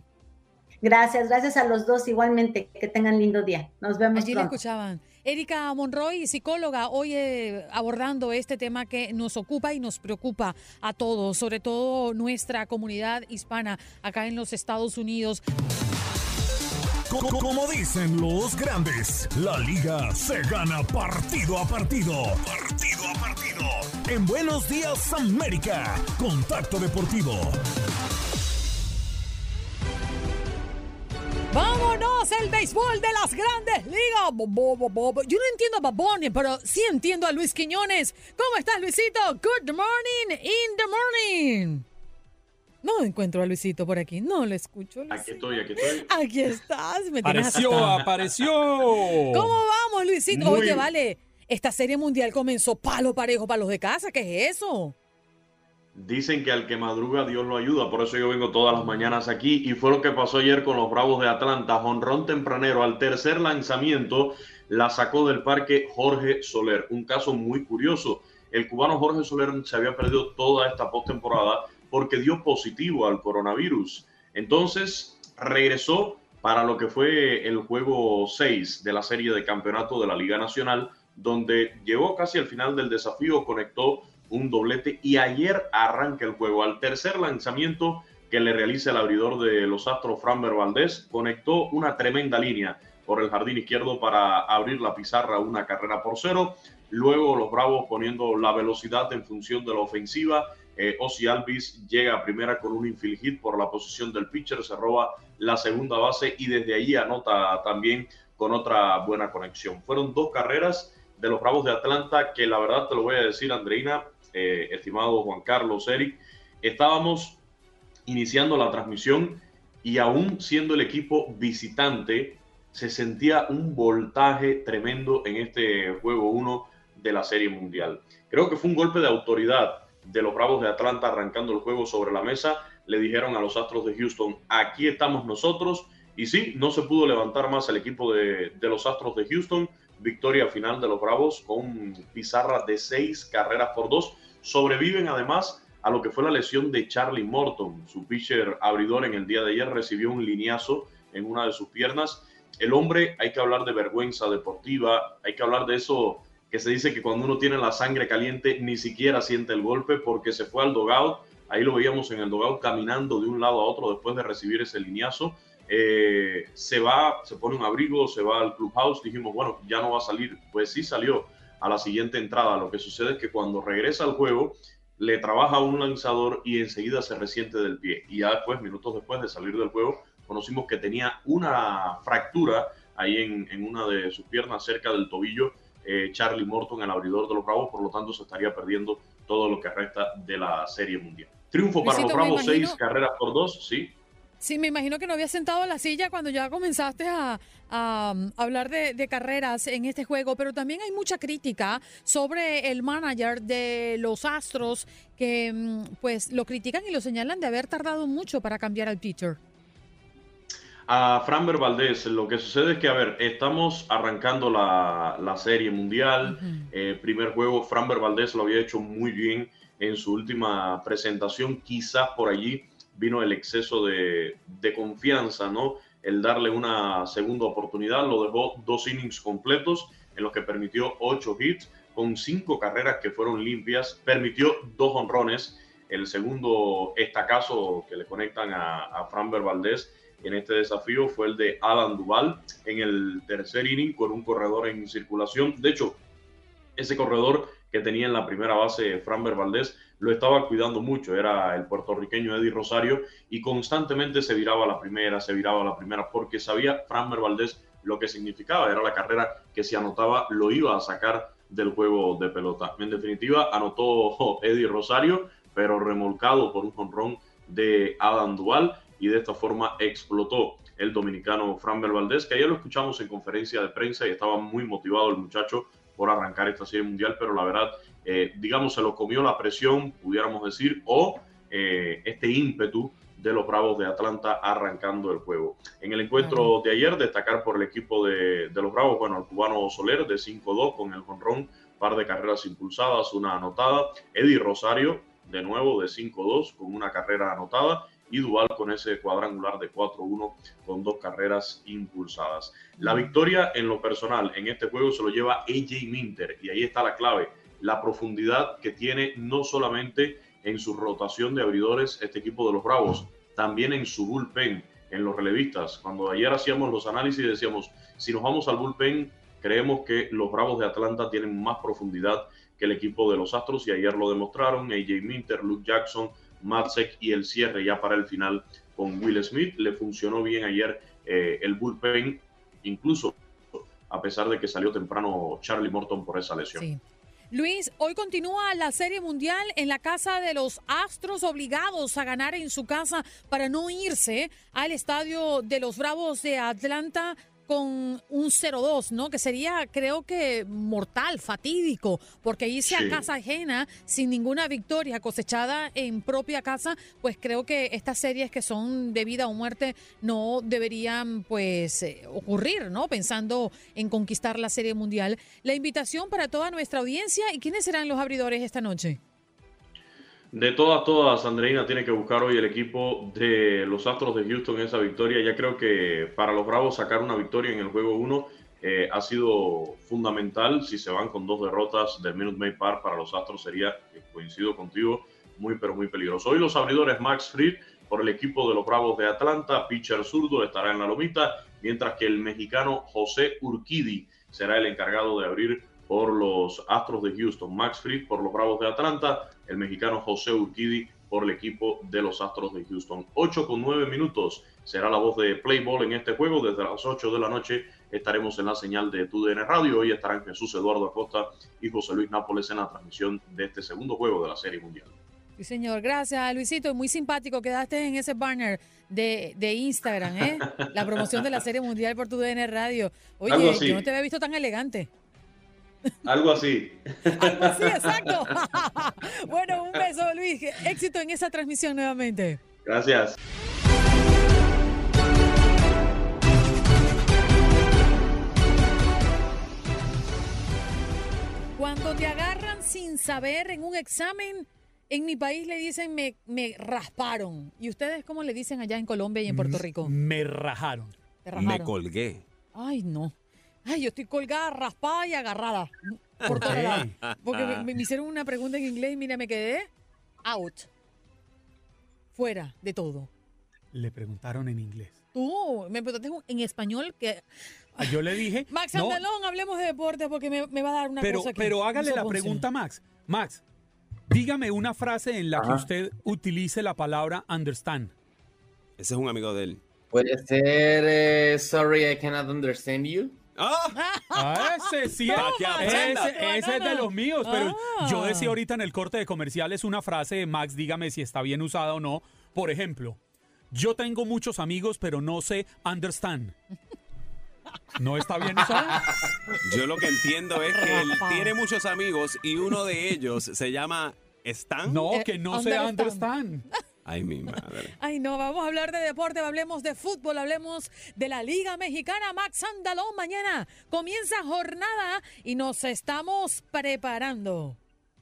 Speaker 12: Gracias a los dos igualmente. Que tengan lindo día. Nos vemos
Speaker 13: Allí
Speaker 12: pronto.
Speaker 13: le escuchaban. Erika Monroy, psicóloga, hoy abordando este tema que nos ocupa y nos preocupa a todos, sobre todo nuestra comunidad hispana acá en los Estados Unidos.
Speaker 2: Como dicen los grandes, la liga se gana partido a partido. Partido a partido. en Buenos Días América. Contacto Deportivo.
Speaker 13: ¡Vámonos! El béisbol de las Grandes Ligas. Yo no entiendo a Bad Bunny, pero sí entiendo a Luis Quiñones. ¿Cómo estás, Luisito? Good morning in the morning. No encuentro a Luisito por aquí. No lo escucho, Luisito.
Speaker 14: Aquí estoy.
Speaker 13: Aquí estás.
Speaker 5: Apareció.
Speaker 13: ¿Cómo vamos, Luisito?
Speaker 14: Muy
Speaker 13: Oye,
Speaker 14: bien.
Speaker 13: vale. Esta serie mundial comenzó palo parejo para los de casa. ¿Qué es eso?
Speaker 14: Dicen que al que madruga Dios lo ayuda, por eso yo vengo todas las mañanas aquí y fue lo que pasó ayer con los Bravos de Atlanta. Jonrón tempranero al tercer lanzamiento la sacó del parque Jorge Soler. Un caso muy curioso. El cubano Jorge Soler se había perdido toda esta postemporada porque dio positivo al coronavirus. Entonces regresó para lo que fue el juego 6 de la serie de campeonato de la Liga Nacional, donde llegó casi al final del desafío, conectó un doblete y ayer arranca el juego. Al tercer lanzamiento que le realiza el abridor de los Astros, Framber Valdez, conectó una tremenda línea por el jardín izquierdo para abrir la pizarra 1-0. Luego los Bravos poniendo la velocidad en función de la ofensiva. Ozzie Albies llega a primera con un infield hit por la posición del pitcher, se roba la segunda base y desde allí anota también con otra buena conexión. Fueron 2 carreras de los Bravos de Atlanta que la verdad te lo voy a decir, Andreina, estimado Juan Carlos, Eric, estábamos iniciando la transmisión y aún siendo el equipo visitante se sentía un voltaje tremendo en este juego 1 de la Serie Mundial. Creo que fue un golpe de autoridad de los Bravos de Atlanta arrancando el juego sobre la mesa. Le dijeron a los Astros de Houston, aquí estamos nosotros, y sí, no se pudo levantar más el equipo de los Astros de Houston. Victoria final de los Bravos con pizarra de 6-2. Sobreviven además a lo que fue la lesión de Charlie Morton. Su pitcher abridor en el día de ayer recibió un lineazo en una de sus piernas. El hombre, hay que hablar de vergüenza deportiva, hay que hablar de eso que se dice que cuando uno tiene la sangre caliente ni siquiera siente el golpe, porque se fue al dugout. Ahí lo veíamos en el dugout caminando de un lado a otro después de recibir ese lineazo. Se va, se pone un abrigo, se va al clubhouse. Dijimos, bueno, ya no va a salir. Pues sí salió a la siguiente entrada. Lo que sucede es que cuando regresa al juego le trabaja un lanzador y enseguida se resiente del pie. Y ya después, minutos después de salir del juego, conocimos que tenía una fractura ahí en una de sus piernas cerca del tobillo. Charlie Morton, el abridor de los Bravos, por lo tanto se estaría perdiendo todo lo que resta de la Serie Mundial. Triunfo para los Bravos, 6-2, sí.
Speaker 13: Sí, me imagino que no habías sentado en la silla cuando ya comenzaste a hablar de carreras en este juego, pero también hay mucha crítica sobre el manager de los Astros que pues lo critican y lo señalan de haber tardado mucho para cambiar al pitcher.
Speaker 14: A Framber Valdez, lo que sucede es que, a ver, estamos arrancando la Serie Mundial. Primer juego, Framber Valdez lo había hecho muy bien en su última presentación. Quizás por allí vino el exceso de confianza, ¿no? El darle una segunda oportunidad. Lo dejó 2 innings completos en los que permitió 8 hits con 5 carreras que fueron limpias. Permitió 2 jonrones. El segundo estacazo que le conectan a Framber Valdez en este desafío fue el de Adam Duvall en el tercer inning con un corredor en circulación. De hecho, ese corredor que tenía en la primera base Framber Valdez lo estaba cuidando mucho, era el puertorriqueño Eddie Rosario, y constantemente se viraba a la primera, porque sabía Framber Valdez lo que significaba, era la carrera que si anotaba lo iba a sacar del juego de pelota. En definitiva, anotó Eddie Rosario, pero remolcado por un jonrón de Adam Duvall, y de esta forma explotó el dominicano Framber Valdez, que ayer lo escuchamos en conferencia de prensa y estaba muy motivado el muchacho por arrancar esta Serie Mundial, pero la verdad, digamos, se lo comió la presión, pudiéramos decir, o este ímpetu de los Bravos de Atlanta arrancando el juego. En el encuentro de ayer, destacar por el equipo de los Bravos, bueno, el cubano Soler de 5-2 con el jonrón, par de carreras impulsadas, una anotada. Eddie Rosario, de nuevo, de 5-2 con una carrera anotada. Y Duvall con ese cuadrangular de 4-1 con 2 carreras impulsadas. La victoria en lo personal en este juego se lo lleva AJ Minter, y ahí está la clave, la profundidad que tiene no solamente en su rotación de abridores este equipo de los Bravos, también en su bullpen, en los relevistas. Cuando ayer hacíamos los análisis decíamos, si nos vamos al bullpen, creemos que los Bravos de Atlanta tienen más profundidad que que el equipo de los Astros, y ayer lo demostraron. A.J. Minter, Luke Jackson, Matzek y el cierre ya para el final con Will Smith. Le funcionó bien ayer el bullpen, incluso a pesar de que salió temprano Charlie Morton por esa lesión.
Speaker 13: Sí. Luis, hoy continúa la Serie Mundial en la casa de los Astros, obligados a ganar en su casa para no irse al estadio de los Bravos de Atlanta con un 0-2, ¿no? Que sería, creo que, mortal, fatídico, porque irse a casa ajena sin ninguna victoria cosechada en propia casa, pues creo que estas series que son de vida o muerte no deberían, pues, ocurrir, ¿no? Pensando en conquistar la Serie Mundial. La invitación para toda nuestra audiencia, ¿y quiénes serán los abridores esta noche?
Speaker 14: De todas, Andreina tiene que buscar hoy el equipo de los Astros de Houston esa victoria. Ya creo que para los Bravos sacar una victoria en el juego 1 ha sido fundamental. Si se van con 2 derrotas del Minute Maid Park, para los Astros sería, coincido contigo, muy pero muy peligroso. Hoy los abridores Max Fried por el equipo de los Bravos de Atlanta, pitcher zurdo, estará en la lomita, mientras que el mexicano José Urquidy será el encargado de abrir por los Astros de Houston. Max Fried por los Bravos de Atlanta, el mexicano José Urquidy por el equipo de los Astros de Houston. 8:09 será la voz de Play Ball en este juego. Desde las 8 de la noche estaremos en la señal de TUDN Radio. Hoy estarán Jesús Eduardo Acosta y José Luis Nápoles en la transmisión de este segundo juego de la Serie Mundial.
Speaker 13: Sí, señor. Gracias, Luisito. Muy simpático. Quedaste en ese banner de Instagram, ¿eh? La promoción de la Serie Mundial por TUDN Radio. Oye, yo no te había visto tan elegante.
Speaker 14: Algo así.
Speaker 13: Algo así, exacto. Bueno, un beso, Luis. Éxito en esa transmisión nuevamente.
Speaker 14: Gracias.
Speaker 13: Cuando te agarran sin saber en un examen, en mi país le dicen me rasparon. ¿Y ustedes cómo le dicen allá en Colombia y en Puerto Rico?
Speaker 5: Me rajaron.
Speaker 13: ¿Te rajaron?
Speaker 15: Me colgué.
Speaker 13: Ay, no. Ay, yo estoy colgada, raspada y agarrada por todos lados. Porque me hicieron una pregunta en inglés y mira, me quedé out. Fuera de todo.
Speaker 5: Le preguntaron en inglés.
Speaker 13: Tú me preguntaste en español que...
Speaker 5: Yo le dije...
Speaker 13: Max Andalón, hablemos de deporte porque me va a dar una cosa que...
Speaker 5: Pero hágale la pregunta, Max. Max, dígame una frase en la que usted utilice la palabra understand.
Speaker 15: Ese es un amigo de él.
Speaker 16: Puede ser sorry, I cannot understand you.
Speaker 5: Ese sí, ese es de los míos, pero yo decía ahorita en el corte de comerciales una frase, Max, dígame si está bien usada o no. Por ejemplo, yo tengo muchos amigos, pero no sé understand. ¿No está bien usada?
Speaker 15: Yo lo que entiendo es que él tiene muchos amigos y uno de ellos se llama Stan.
Speaker 5: No, que no sea understand.
Speaker 15: Ay, mi madre.
Speaker 13: Ay, no, vamos a hablar de deporte, hablemos de fútbol, hablemos de la Liga Mexicana. Max Andalón, mañana comienza jornada y nos estamos preparando.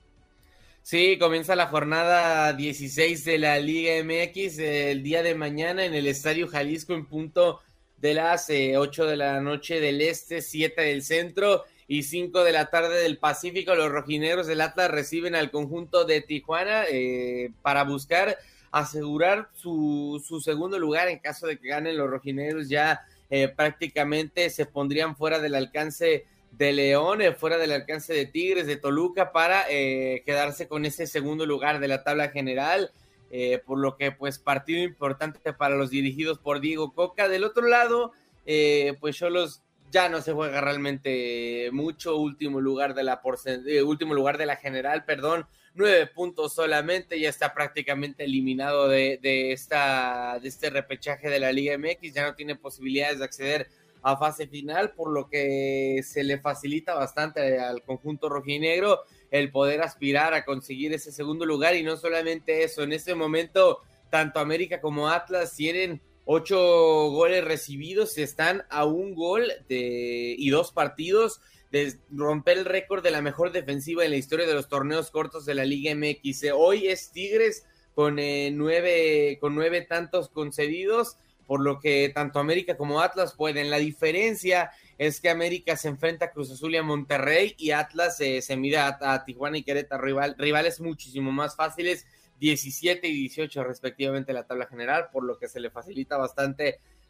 Speaker 16: Sí, comienza la jornada 16 de la Liga MX el día de mañana en el Estadio Jalisco en punto de las 8 de la noche del este, 7 del centro y 5 de la tarde del Pacífico. Los rojinegros del Atlas reciben al conjunto de Tijuana para buscar asegurar su segundo lugar. En caso de que ganen los rojinegros, ya prácticamente se pondrían fuera del alcance de León, fuera del alcance de Tigres, de Toluca, para quedarse con ese segundo lugar de la tabla general, por lo que pues partido importante para los dirigidos por Diego Coca. Del otro lado, pues Xolos ya no se juega realmente mucho, último lugar de la general, 9 puntos solamente, ya está prácticamente eliminado de este repechaje de la Liga MX, ya no tiene posibilidades de acceder a fase final, por lo que se le facilita bastante al conjunto rojinegro el poder aspirar a conseguir ese segundo lugar. Y no solamente eso, en este momento tanto América como Atlas tienen 8 goles recibidos, están a 1 gol y 2 partidos de romper el récord de la mejor defensiva en la historia de los torneos cortos de la Liga MX. Hoy es Tigres con 9 tantos concedidos, por lo que tanto América como Atlas pueden. La diferencia es que América se enfrenta a Cruz Azul y a Monterrey, y Atlas se mide a Tijuana y Querétaro, rivales muchísimo más fáciles, 17 y 18 respectivamente la tabla general, por lo que se le facilita bastante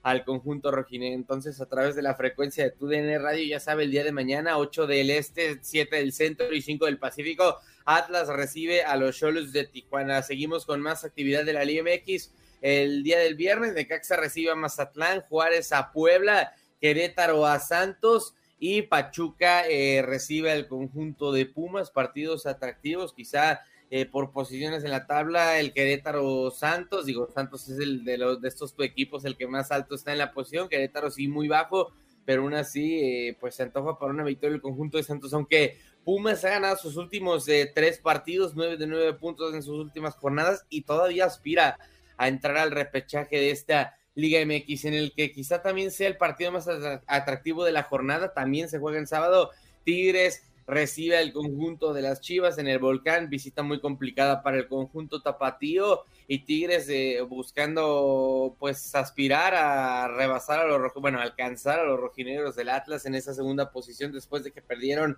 Speaker 16: al conjunto rojinegro. Entonces, a través de la frecuencia de TUDN Radio, ya sabe, el día de mañana, 8 del Este, 7 del Centro y 5 del Pacífico, Atlas recibe a los Xolos de Tijuana. Seguimos con más actividad de la Liga MX. El día del viernes, Necaxa recibe a Mazatlán, Juárez a Puebla, Querétaro a Santos y Pachuca recibe al conjunto de Pumas. Partidos atractivos, quizá por posiciones en la tabla, el Querétaro-Santos, Santos es el de estos equipos el que más alto está en la posición, Querétaro sí muy bajo, pero aún así pues se antoja para una victoria el conjunto de Santos, aunque Pumas ha ganado sus últimos 3 partidos, 9 de 9 puntos en sus últimas jornadas y todavía aspira a entrar al repechaje de esta Liga MX, en el que quizá también sea el partido más atractivo de la jornada. También se juega el sábado, Tigres recibe al conjunto de las Chivas en el Volcán, visita muy complicada para el conjunto tapatío, y Tigres buscando pues aspirar a rebasar a los alcanzar a los rojinegros del Atlas en esa segunda posición después de que perdieron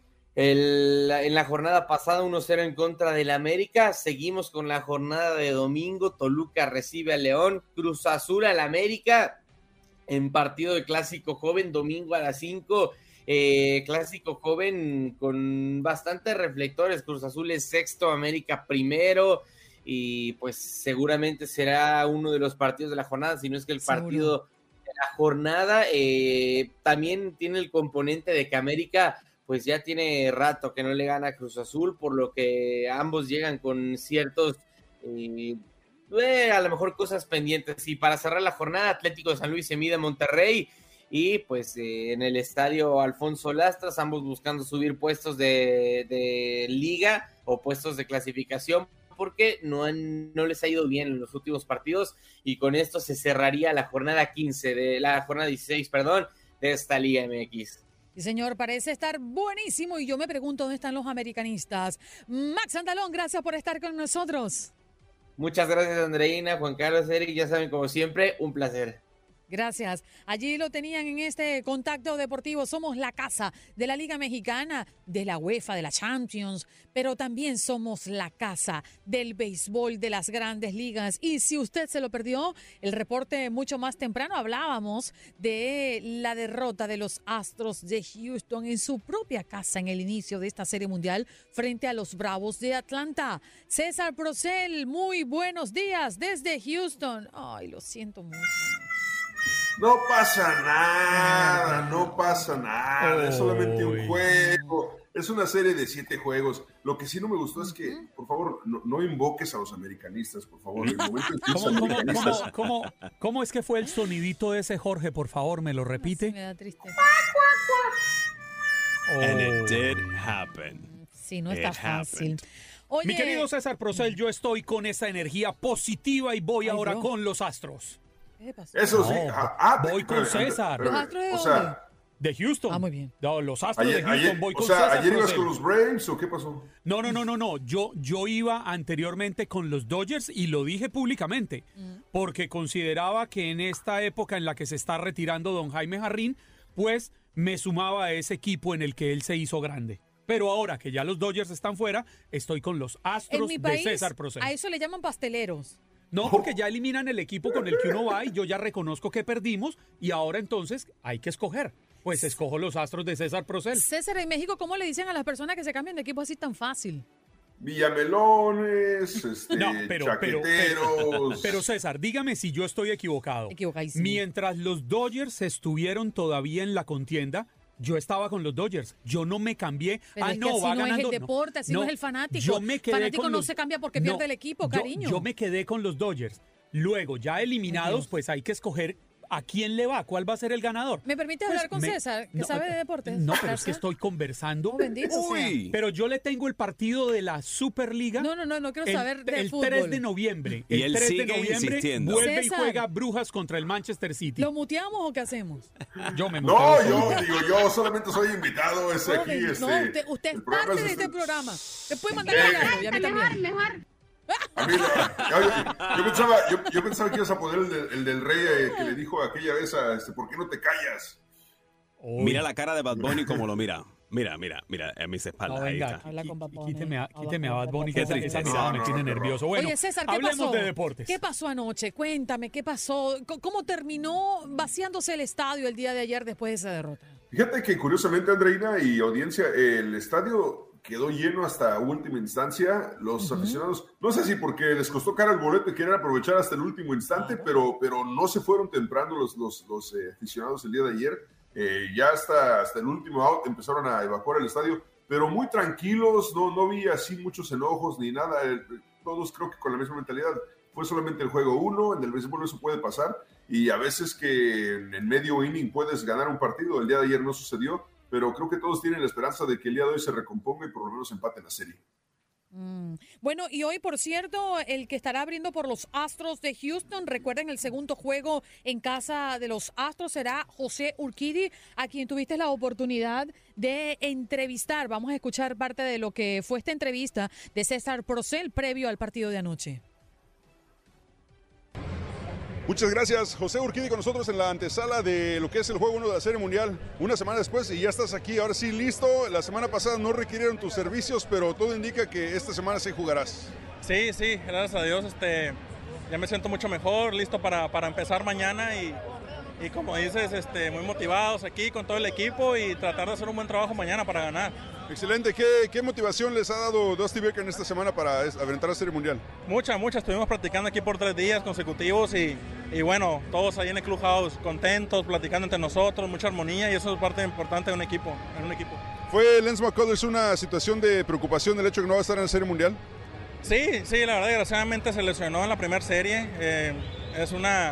Speaker 16: en la jornada pasada 1-0 en contra del América. Seguimos con la jornada de domingo, Toluca recibe a León, Cruz Azul al América en partido de clásico joven, domingo a las 5. Clásico joven con bastantes reflectores. Cruz Azul es sexto, América primero, y pues seguramente será uno de los partidos de la jornada, si no es que el partido de la jornada. También tiene el componente de que América pues ya tiene rato que no le gana a Cruz Azul, por lo que ambos llegan con ciertos a lo mejor cosas pendientes. Y para cerrar la jornada, Atlético de San Luis se mide a Monterrey, y pues en el estadio Alfonso Lastras, ambos buscando subir puestos de liga o puestos de clasificación, porque no les ha ido bien en los últimos partidos, y con esto se cerraría la jornada 16, de esta Liga MX.
Speaker 13: Sí, señor, parece estar buenísimo, y yo me pregunto dónde están los americanistas. Max Andalón, gracias por estar con nosotros.
Speaker 16: Muchas gracias, Andreina, Juan Carlos, Eric, ya saben, como siempre, un placer.
Speaker 13: Gracias. Allí lo tenían en este contacto deportivo. Somos la casa de la Liga Mexicana, de la UEFA, de la Champions, pero también somos la casa del béisbol de las grandes ligas. Y si usted se lo perdió, el reporte mucho más temprano, hablábamos de la derrota de los Astros de Houston en su propia casa en el inicio de esta Serie Mundial frente a los Bravos de Atlanta. César Procel, muy buenos días desde Houston. Ay, lo siento mucho.
Speaker 17: No pasa nada, es solamente un juego, es una serie de 7 juegos. Lo que sí no me gustó es que, por favor, no invoques a los americanistas, por favor. El momento en que los americanistas...
Speaker 5: ¿Cómo es que fue el sonidito de ese, Jorge? Por favor, ¿me lo repite?
Speaker 13: Me da tristeza.
Speaker 15: And it did happen.
Speaker 13: Sí, no está fácil. Oye,
Speaker 5: mi querido César Procel, yo estoy con esa energía positiva y voy ahora con los Astros.
Speaker 13: ¿Qué pasó?
Speaker 17: Eso sí.
Speaker 5: Voy con César.
Speaker 13: ¿Los Astros de dónde?
Speaker 5: De Houston.
Speaker 13: Ah, muy bien.
Speaker 5: No, los Astros de Houston, voy con
Speaker 17: César. O sea, ¿ayer ibas
Speaker 5: Procel.
Speaker 17: con los Braves o qué pasó?
Speaker 5: No. Yo iba anteriormente con los Dodgers y lo dije públicamente, porque consideraba que en esta época en la que se está retirando don Jaime Jarrín, pues me sumaba a ese equipo en el que él se hizo grande. Pero ahora que ya los Dodgers están fuera, estoy con los Astros
Speaker 13: en mi país,
Speaker 5: de César Procel.
Speaker 13: A eso le llaman pasteleros.
Speaker 5: No, porque ya eliminan el equipo con el que uno va y yo ya reconozco que perdimos y ahora entonces hay que escoger. Pues escojo los Astros de César Procel.
Speaker 13: César, en México, ¿cómo le dicen a las personas que se cambian de equipo así tan fácil?
Speaker 17: Villamelones, chaqueteros.
Speaker 5: Pero César, dígame si yo estoy equivocado.
Speaker 13: Equivocadísimo.
Speaker 5: Mientras los Dodgers estuvieron todavía en la contienda, yo estaba con los Dodgers. Yo no me cambié.
Speaker 13: Pero es que así no es el deporte, así no es el fanático.
Speaker 5: Yo me quedé
Speaker 13: fanático
Speaker 5: con
Speaker 13: no se cambia porque pierde el equipo, cariño.
Speaker 5: Yo me quedé con los Dodgers. Luego, ya eliminados, pues hay que escoger a quién le va, cuál va a ser el ganador.
Speaker 13: ¿Me permite hablar con César, que sabe de deportes?
Speaker 5: No, pero es que estoy conversando.
Speaker 13: Oh, bendito sea.
Speaker 5: Pero yo le tengo el partido de la Superliga.
Speaker 13: No quiero saber de fútbol.
Speaker 5: El 3 de noviembre.
Speaker 15: Y
Speaker 5: el
Speaker 15: él
Speaker 5: 3
Speaker 15: sigue
Speaker 5: de noviembre
Speaker 15: insistiendo.
Speaker 5: vuelve
Speaker 13: César,
Speaker 5: y juega Brujas contra el Manchester City.
Speaker 13: ¿Lo muteamos o qué hacemos?
Speaker 5: Yo me muteo.
Speaker 17: yo solamente soy invitado. Usted
Speaker 13: es parte de este programa. Te puede mandar a y a mí también.
Speaker 18: Mejor.
Speaker 17: A mí, yo pensaba que ibas a poner el del rey que le dijo aquella vez ¿por qué no te callas?
Speaker 15: Mira la cara de Bad Bunny como lo mira. Mira, a mis espaldas.
Speaker 5: No,
Speaker 15: ahí
Speaker 5: venga,
Speaker 15: está.
Speaker 5: quíteme a Bad Bunny, que esa
Speaker 15: tristeza.
Speaker 5: mirada me tiene nervioso. Bueno,
Speaker 13: Oye, César, ¿qué
Speaker 5: hablemos
Speaker 13: pasó?
Speaker 5: de deportes.
Speaker 13: ¿Qué pasó anoche? Cuéntame, ¿qué pasó? ¿Cómo terminó vaciándose el estadio el día de ayer después de esa derrota?
Speaker 17: Fíjate que curiosamente, Andreina y audiencia, el estadio quedó lleno hasta última instancia. Los aficionados, no sé si porque les costó caro el boleto y quieren aprovechar hasta el último instante, pero no se fueron temprano los aficionados el día de ayer. Ya hasta el último out empezaron a evacuar el estadio, pero muy tranquilos, no vi así muchos enojos ni nada. Todos creo que con la misma mentalidad. Fue solamente el juego 1, en el béisbol eso puede pasar, y a veces que en medio inning puedes ganar un partido. El día de ayer no sucedió, pero creo que todos tienen la esperanza de que el día de hoy se recomponga y por lo menos empaten la serie.
Speaker 13: Bueno, y hoy, por cierto, el que estará abriendo por los Astros de Houston, recuerden, el segundo juego en casa de los Astros será José Urquidy, a quien tuviste la oportunidad de entrevistar. Vamos a escuchar parte de lo que fue esta entrevista de César Procel previo al partido de anoche.
Speaker 18: Muchas gracias, José Urquidy, con nosotros en la antesala de lo que es el Juego 1 de la Serie Mundial. Una semana después y ya estás aquí, ahora sí listo. La semana pasada no requirieron tus servicios, pero todo indica que esta semana sí jugarás.
Speaker 19: Sí, gracias a Dios, ya me siento mucho mejor, listo para empezar mañana y como dices, muy motivados aquí con todo el equipo y tratar de hacer un buen trabajo mañana para ganar.
Speaker 18: Excelente. ¿Qué motivación les ha dado Dusty Baker en esta semana para aventar la Serie Mundial?
Speaker 19: Mucha. Estuvimos practicando aquí por 3 días consecutivos y bueno, todos ahí en el clubhouse contentos, platicando entre nosotros, mucha armonía y eso es parte importante de un equipo.
Speaker 18: ¿Fue Lance McCullers una situación de preocupación el hecho de que no va a estar en la Serie Mundial?
Speaker 19: Sí, la verdad, desgraciadamente se lesionó en la primera serie. Es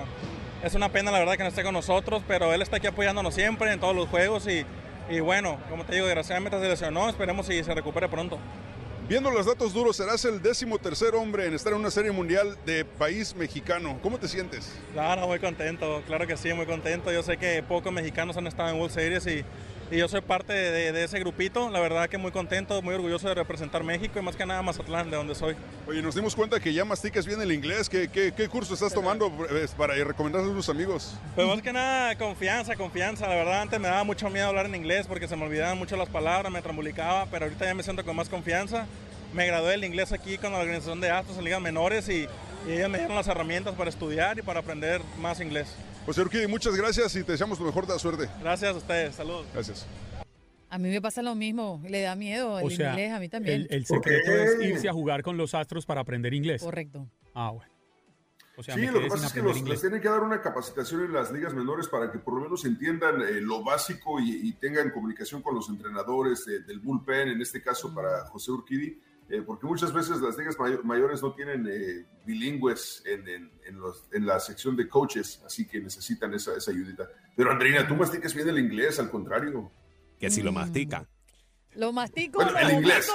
Speaker 19: una pena, la verdad, que no esté con nosotros, pero él está aquí apoyándonos siempre en todos los juegos y bueno, como te digo, desgraciadamente se lesionó, esperemos si se recupere pronto.
Speaker 18: Viendo los datos duros, serás el 13º hombre en estar en una serie mundial de país mexicano. ¿Cómo te sientes?
Speaker 19: Claro, muy contento, claro que sí, muy contento. Yo sé que pocos mexicanos han estado en World Series y yo soy parte de ese grupito. La verdad que muy contento, muy orgulloso de representar México y más que nada Mazatlán, de donde soy.
Speaker 18: Oye, nos dimos cuenta que ya masticas bien el inglés. ¿Qué curso estás tomando para recomendarle a tus amigos?
Speaker 19: Pues más que nada confianza. La verdad, antes me daba mucho miedo hablar en inglés porque se me olvidaban mucho las palabras, me trambulicaba, pero ahorita ya me siento con más confianza. Me gradué del inglés aquí con la organización de Astros en ligas menores y ellos me dieron las herramientas para estudiar y para aprender más inglés.
Speaker 18: José Urquidy, muchas gracias y te deseamos tu mejor suerte.
Speaker 19: Gracias a ustedes, saludos.
Speaker 18: Gracias.
Speaker 13: A mí me pasa lo mismo, le da miedo el inglés, a mí también.
Speaker 5: El secreto es irse a jugar con los Astros para aprender inglés.
Speaker 13: Correcto.
Speaker 5: Ah, bueno. O sea,
Speaker 17: sí, lo que pasa es que les tienen que dar una capacitación en las ligas menores para que por lo menos entiendan lo básico y tengan comunicación con los entrenadores del bullpen, en este caso para José Urquidy. Porque muchas veces las ligas mayores no tienen bilingües en la sección de coaches, así que necesitan esa ayudita. Pero Andreina, tú masticas bien el inglés, al contrario.
Speaker 15: Que si lo mastica.
Speaker 13: Lo mastico.
Speaker 17: Bueno, el inglés.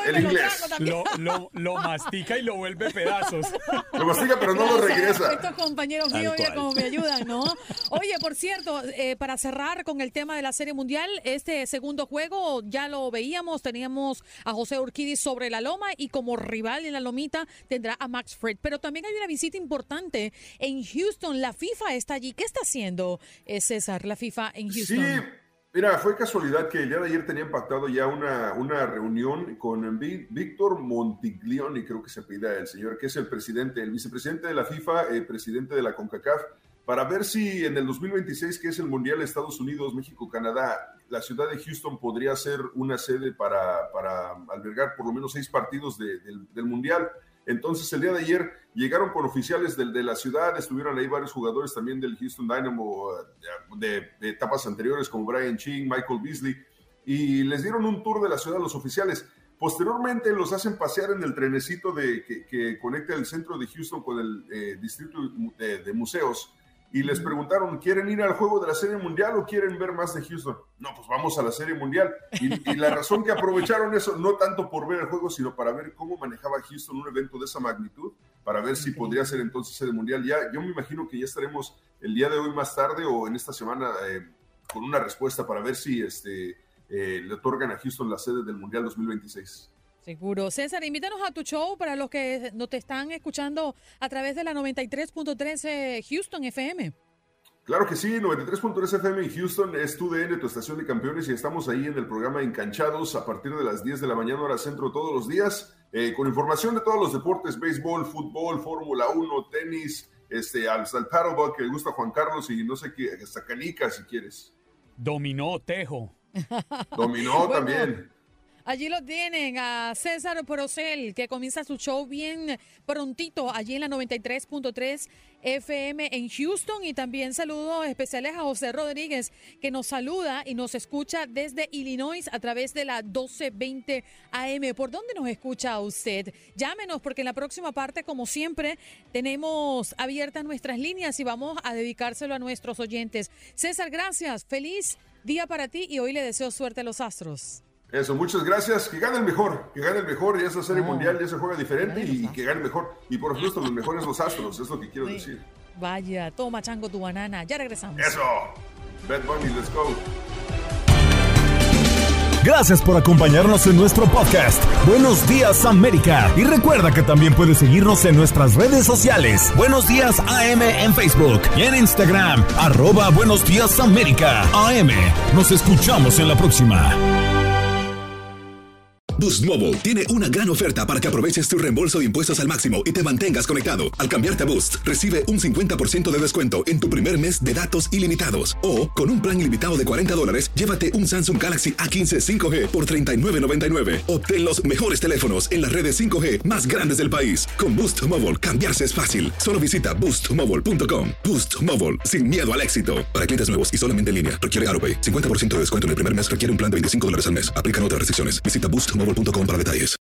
Speaker 5: Lo mastica y lo vuelve pedazos.
Speaker 17: Lo mastica, pero no lo regresa.
Speaker 13: Estos compañeros míos, mira cómo me ayudan, ¿no? Oye, por cierto, para cerrar con el tema de la Serie Mundial, este segundo juego ya lo veíamos, teníamos a José Urquidy sobre la loma y como rival en la lomita tendrá a Max Fried. Pero también hay una visita importante en Houston. La FIFA está allí. ¿Qué está haciendo, César, la FIFA en Houston?
Speaker 17: Sí. Mira, fue casualidad que el día de ayer tenían pactado ya una reunión con Víctor Montiglioni, creo que se apellida el señor, que es el vicepresidente de la FIFA, presidente de la CONCACAF, para ver si en el 2026, que es el Mundial de Estados Unidos, México, Canadá, la ciudad de Houston podría ser una sede para albergar por lo menos 6 partidos del Mundial. Entonces, el día de ayer llegaron con oficiales de la ciudad, estuvieron ahí varios jugadores también del Houston Dynamo de etapas anteriores, como Brian Ching, Michael Beasley, y les dieron un tour de la ciudad a los oficiales. Posteriormente los hacen pasear en el trenecito que conecta el centro de Houston con el distrito de museos, y les preguntaron, ¿quieren ir al juego de la Serie Mundial o quieren ver más de Houston? No, pues vamos a la Serie Mundial. Y la razón que aprovecharon eso, no tanto por ver el juego, sino para ver cómo manejaba Houston un evento de esa magnitud, para ver si podría ser entonces Serie Mundial. Yo me imagino que ya estaremos el día de hoy más tarde o en esta semana con una respuesta para ver si le otorgan a Houston la sede del Mundial 2026.
Speaker 13: Seguro. César, invítanos a tu show para los que no te están escuchando a través de la 93.13 Houston FM.
Speaker 17: Claro que sí, 93.3 FM en Houston, es tu DN, tu estación de campeones, y estamos ahí en el programa Encanchados a partir de las 10 de la mañana, hora centro, todos los días, con información de todos los deportes, béisbol, fútbol, Fórmula 1, tenis, hasta el paddleball que le gusta a Juan Carlos y no sé qué, hasta canicas si quieres.
Speaker 5: Dominó, tejo.
Speaker 17: Dominó bueno, también.
Speaker 13: Allí lo tienen a César Procel, que comienza su show bien prontito allí en la 93.3 FM en Houston. Y también saludos especiales a José Rodríguez, que nos saluda y nos escucha desde Illinois a través de la 1220 AM. ¿Por dónde nos escucha usted? Llámenos, porque en la próxima parte, como siempre, tenemos abiertas nuestras líneas y vamos a dedicárselo a nuestros oyentes. César, gracias. Feliz día para ti y hoy le deseo suerte a los Astros.
Speaker 17: Eso, muchas gracias. Que gane el mejor, ya esa serie mundial ya se juega diferente y que gane el mejor. Y por supuesto, los mejores los Astros, es lo que quiero decir.
Speaker 13: Vaya, toma chango tu banana, ya regresamos.
Speaker 17: Eso, Bad Bunny, let's go.
Speaker 2: Gracias por acompañarnos en nuestro podcast. Buenos Días América. Y recuerda que también puedes seguirnos en nuestras redes sociales. Buenos Días AM en Facebook y en Instagram. @Buenos Días América AM. Nos escuchamos en la próxima.
Speaker 1: Boost Mobile tiene una gran oferta para que aproveches tu reembolso de impuestos al máximo y te mantengas conectado. Al cambiarte a Boost, recibe un 50% de descuento en tu primer mes de datos ilimitados. O, con un plan ilimitado de $40, llévate un Samsung Galaxy A15 5G por $39.99. Obtén los mejores teléfonos en las redes 5G más grandes del país. Con Boost Mobile, cambiarse es fácil. Solo visita boostmobile.com. Boost Mobile, sin miedo al éxito. Para clientes nuevos y solamente en línea, requiere AutoPay. 50% de descuento en el primer mes, requiere un plan de $25 al mes. Aplican otras restricciones. Visita boostmobile.com para detalles.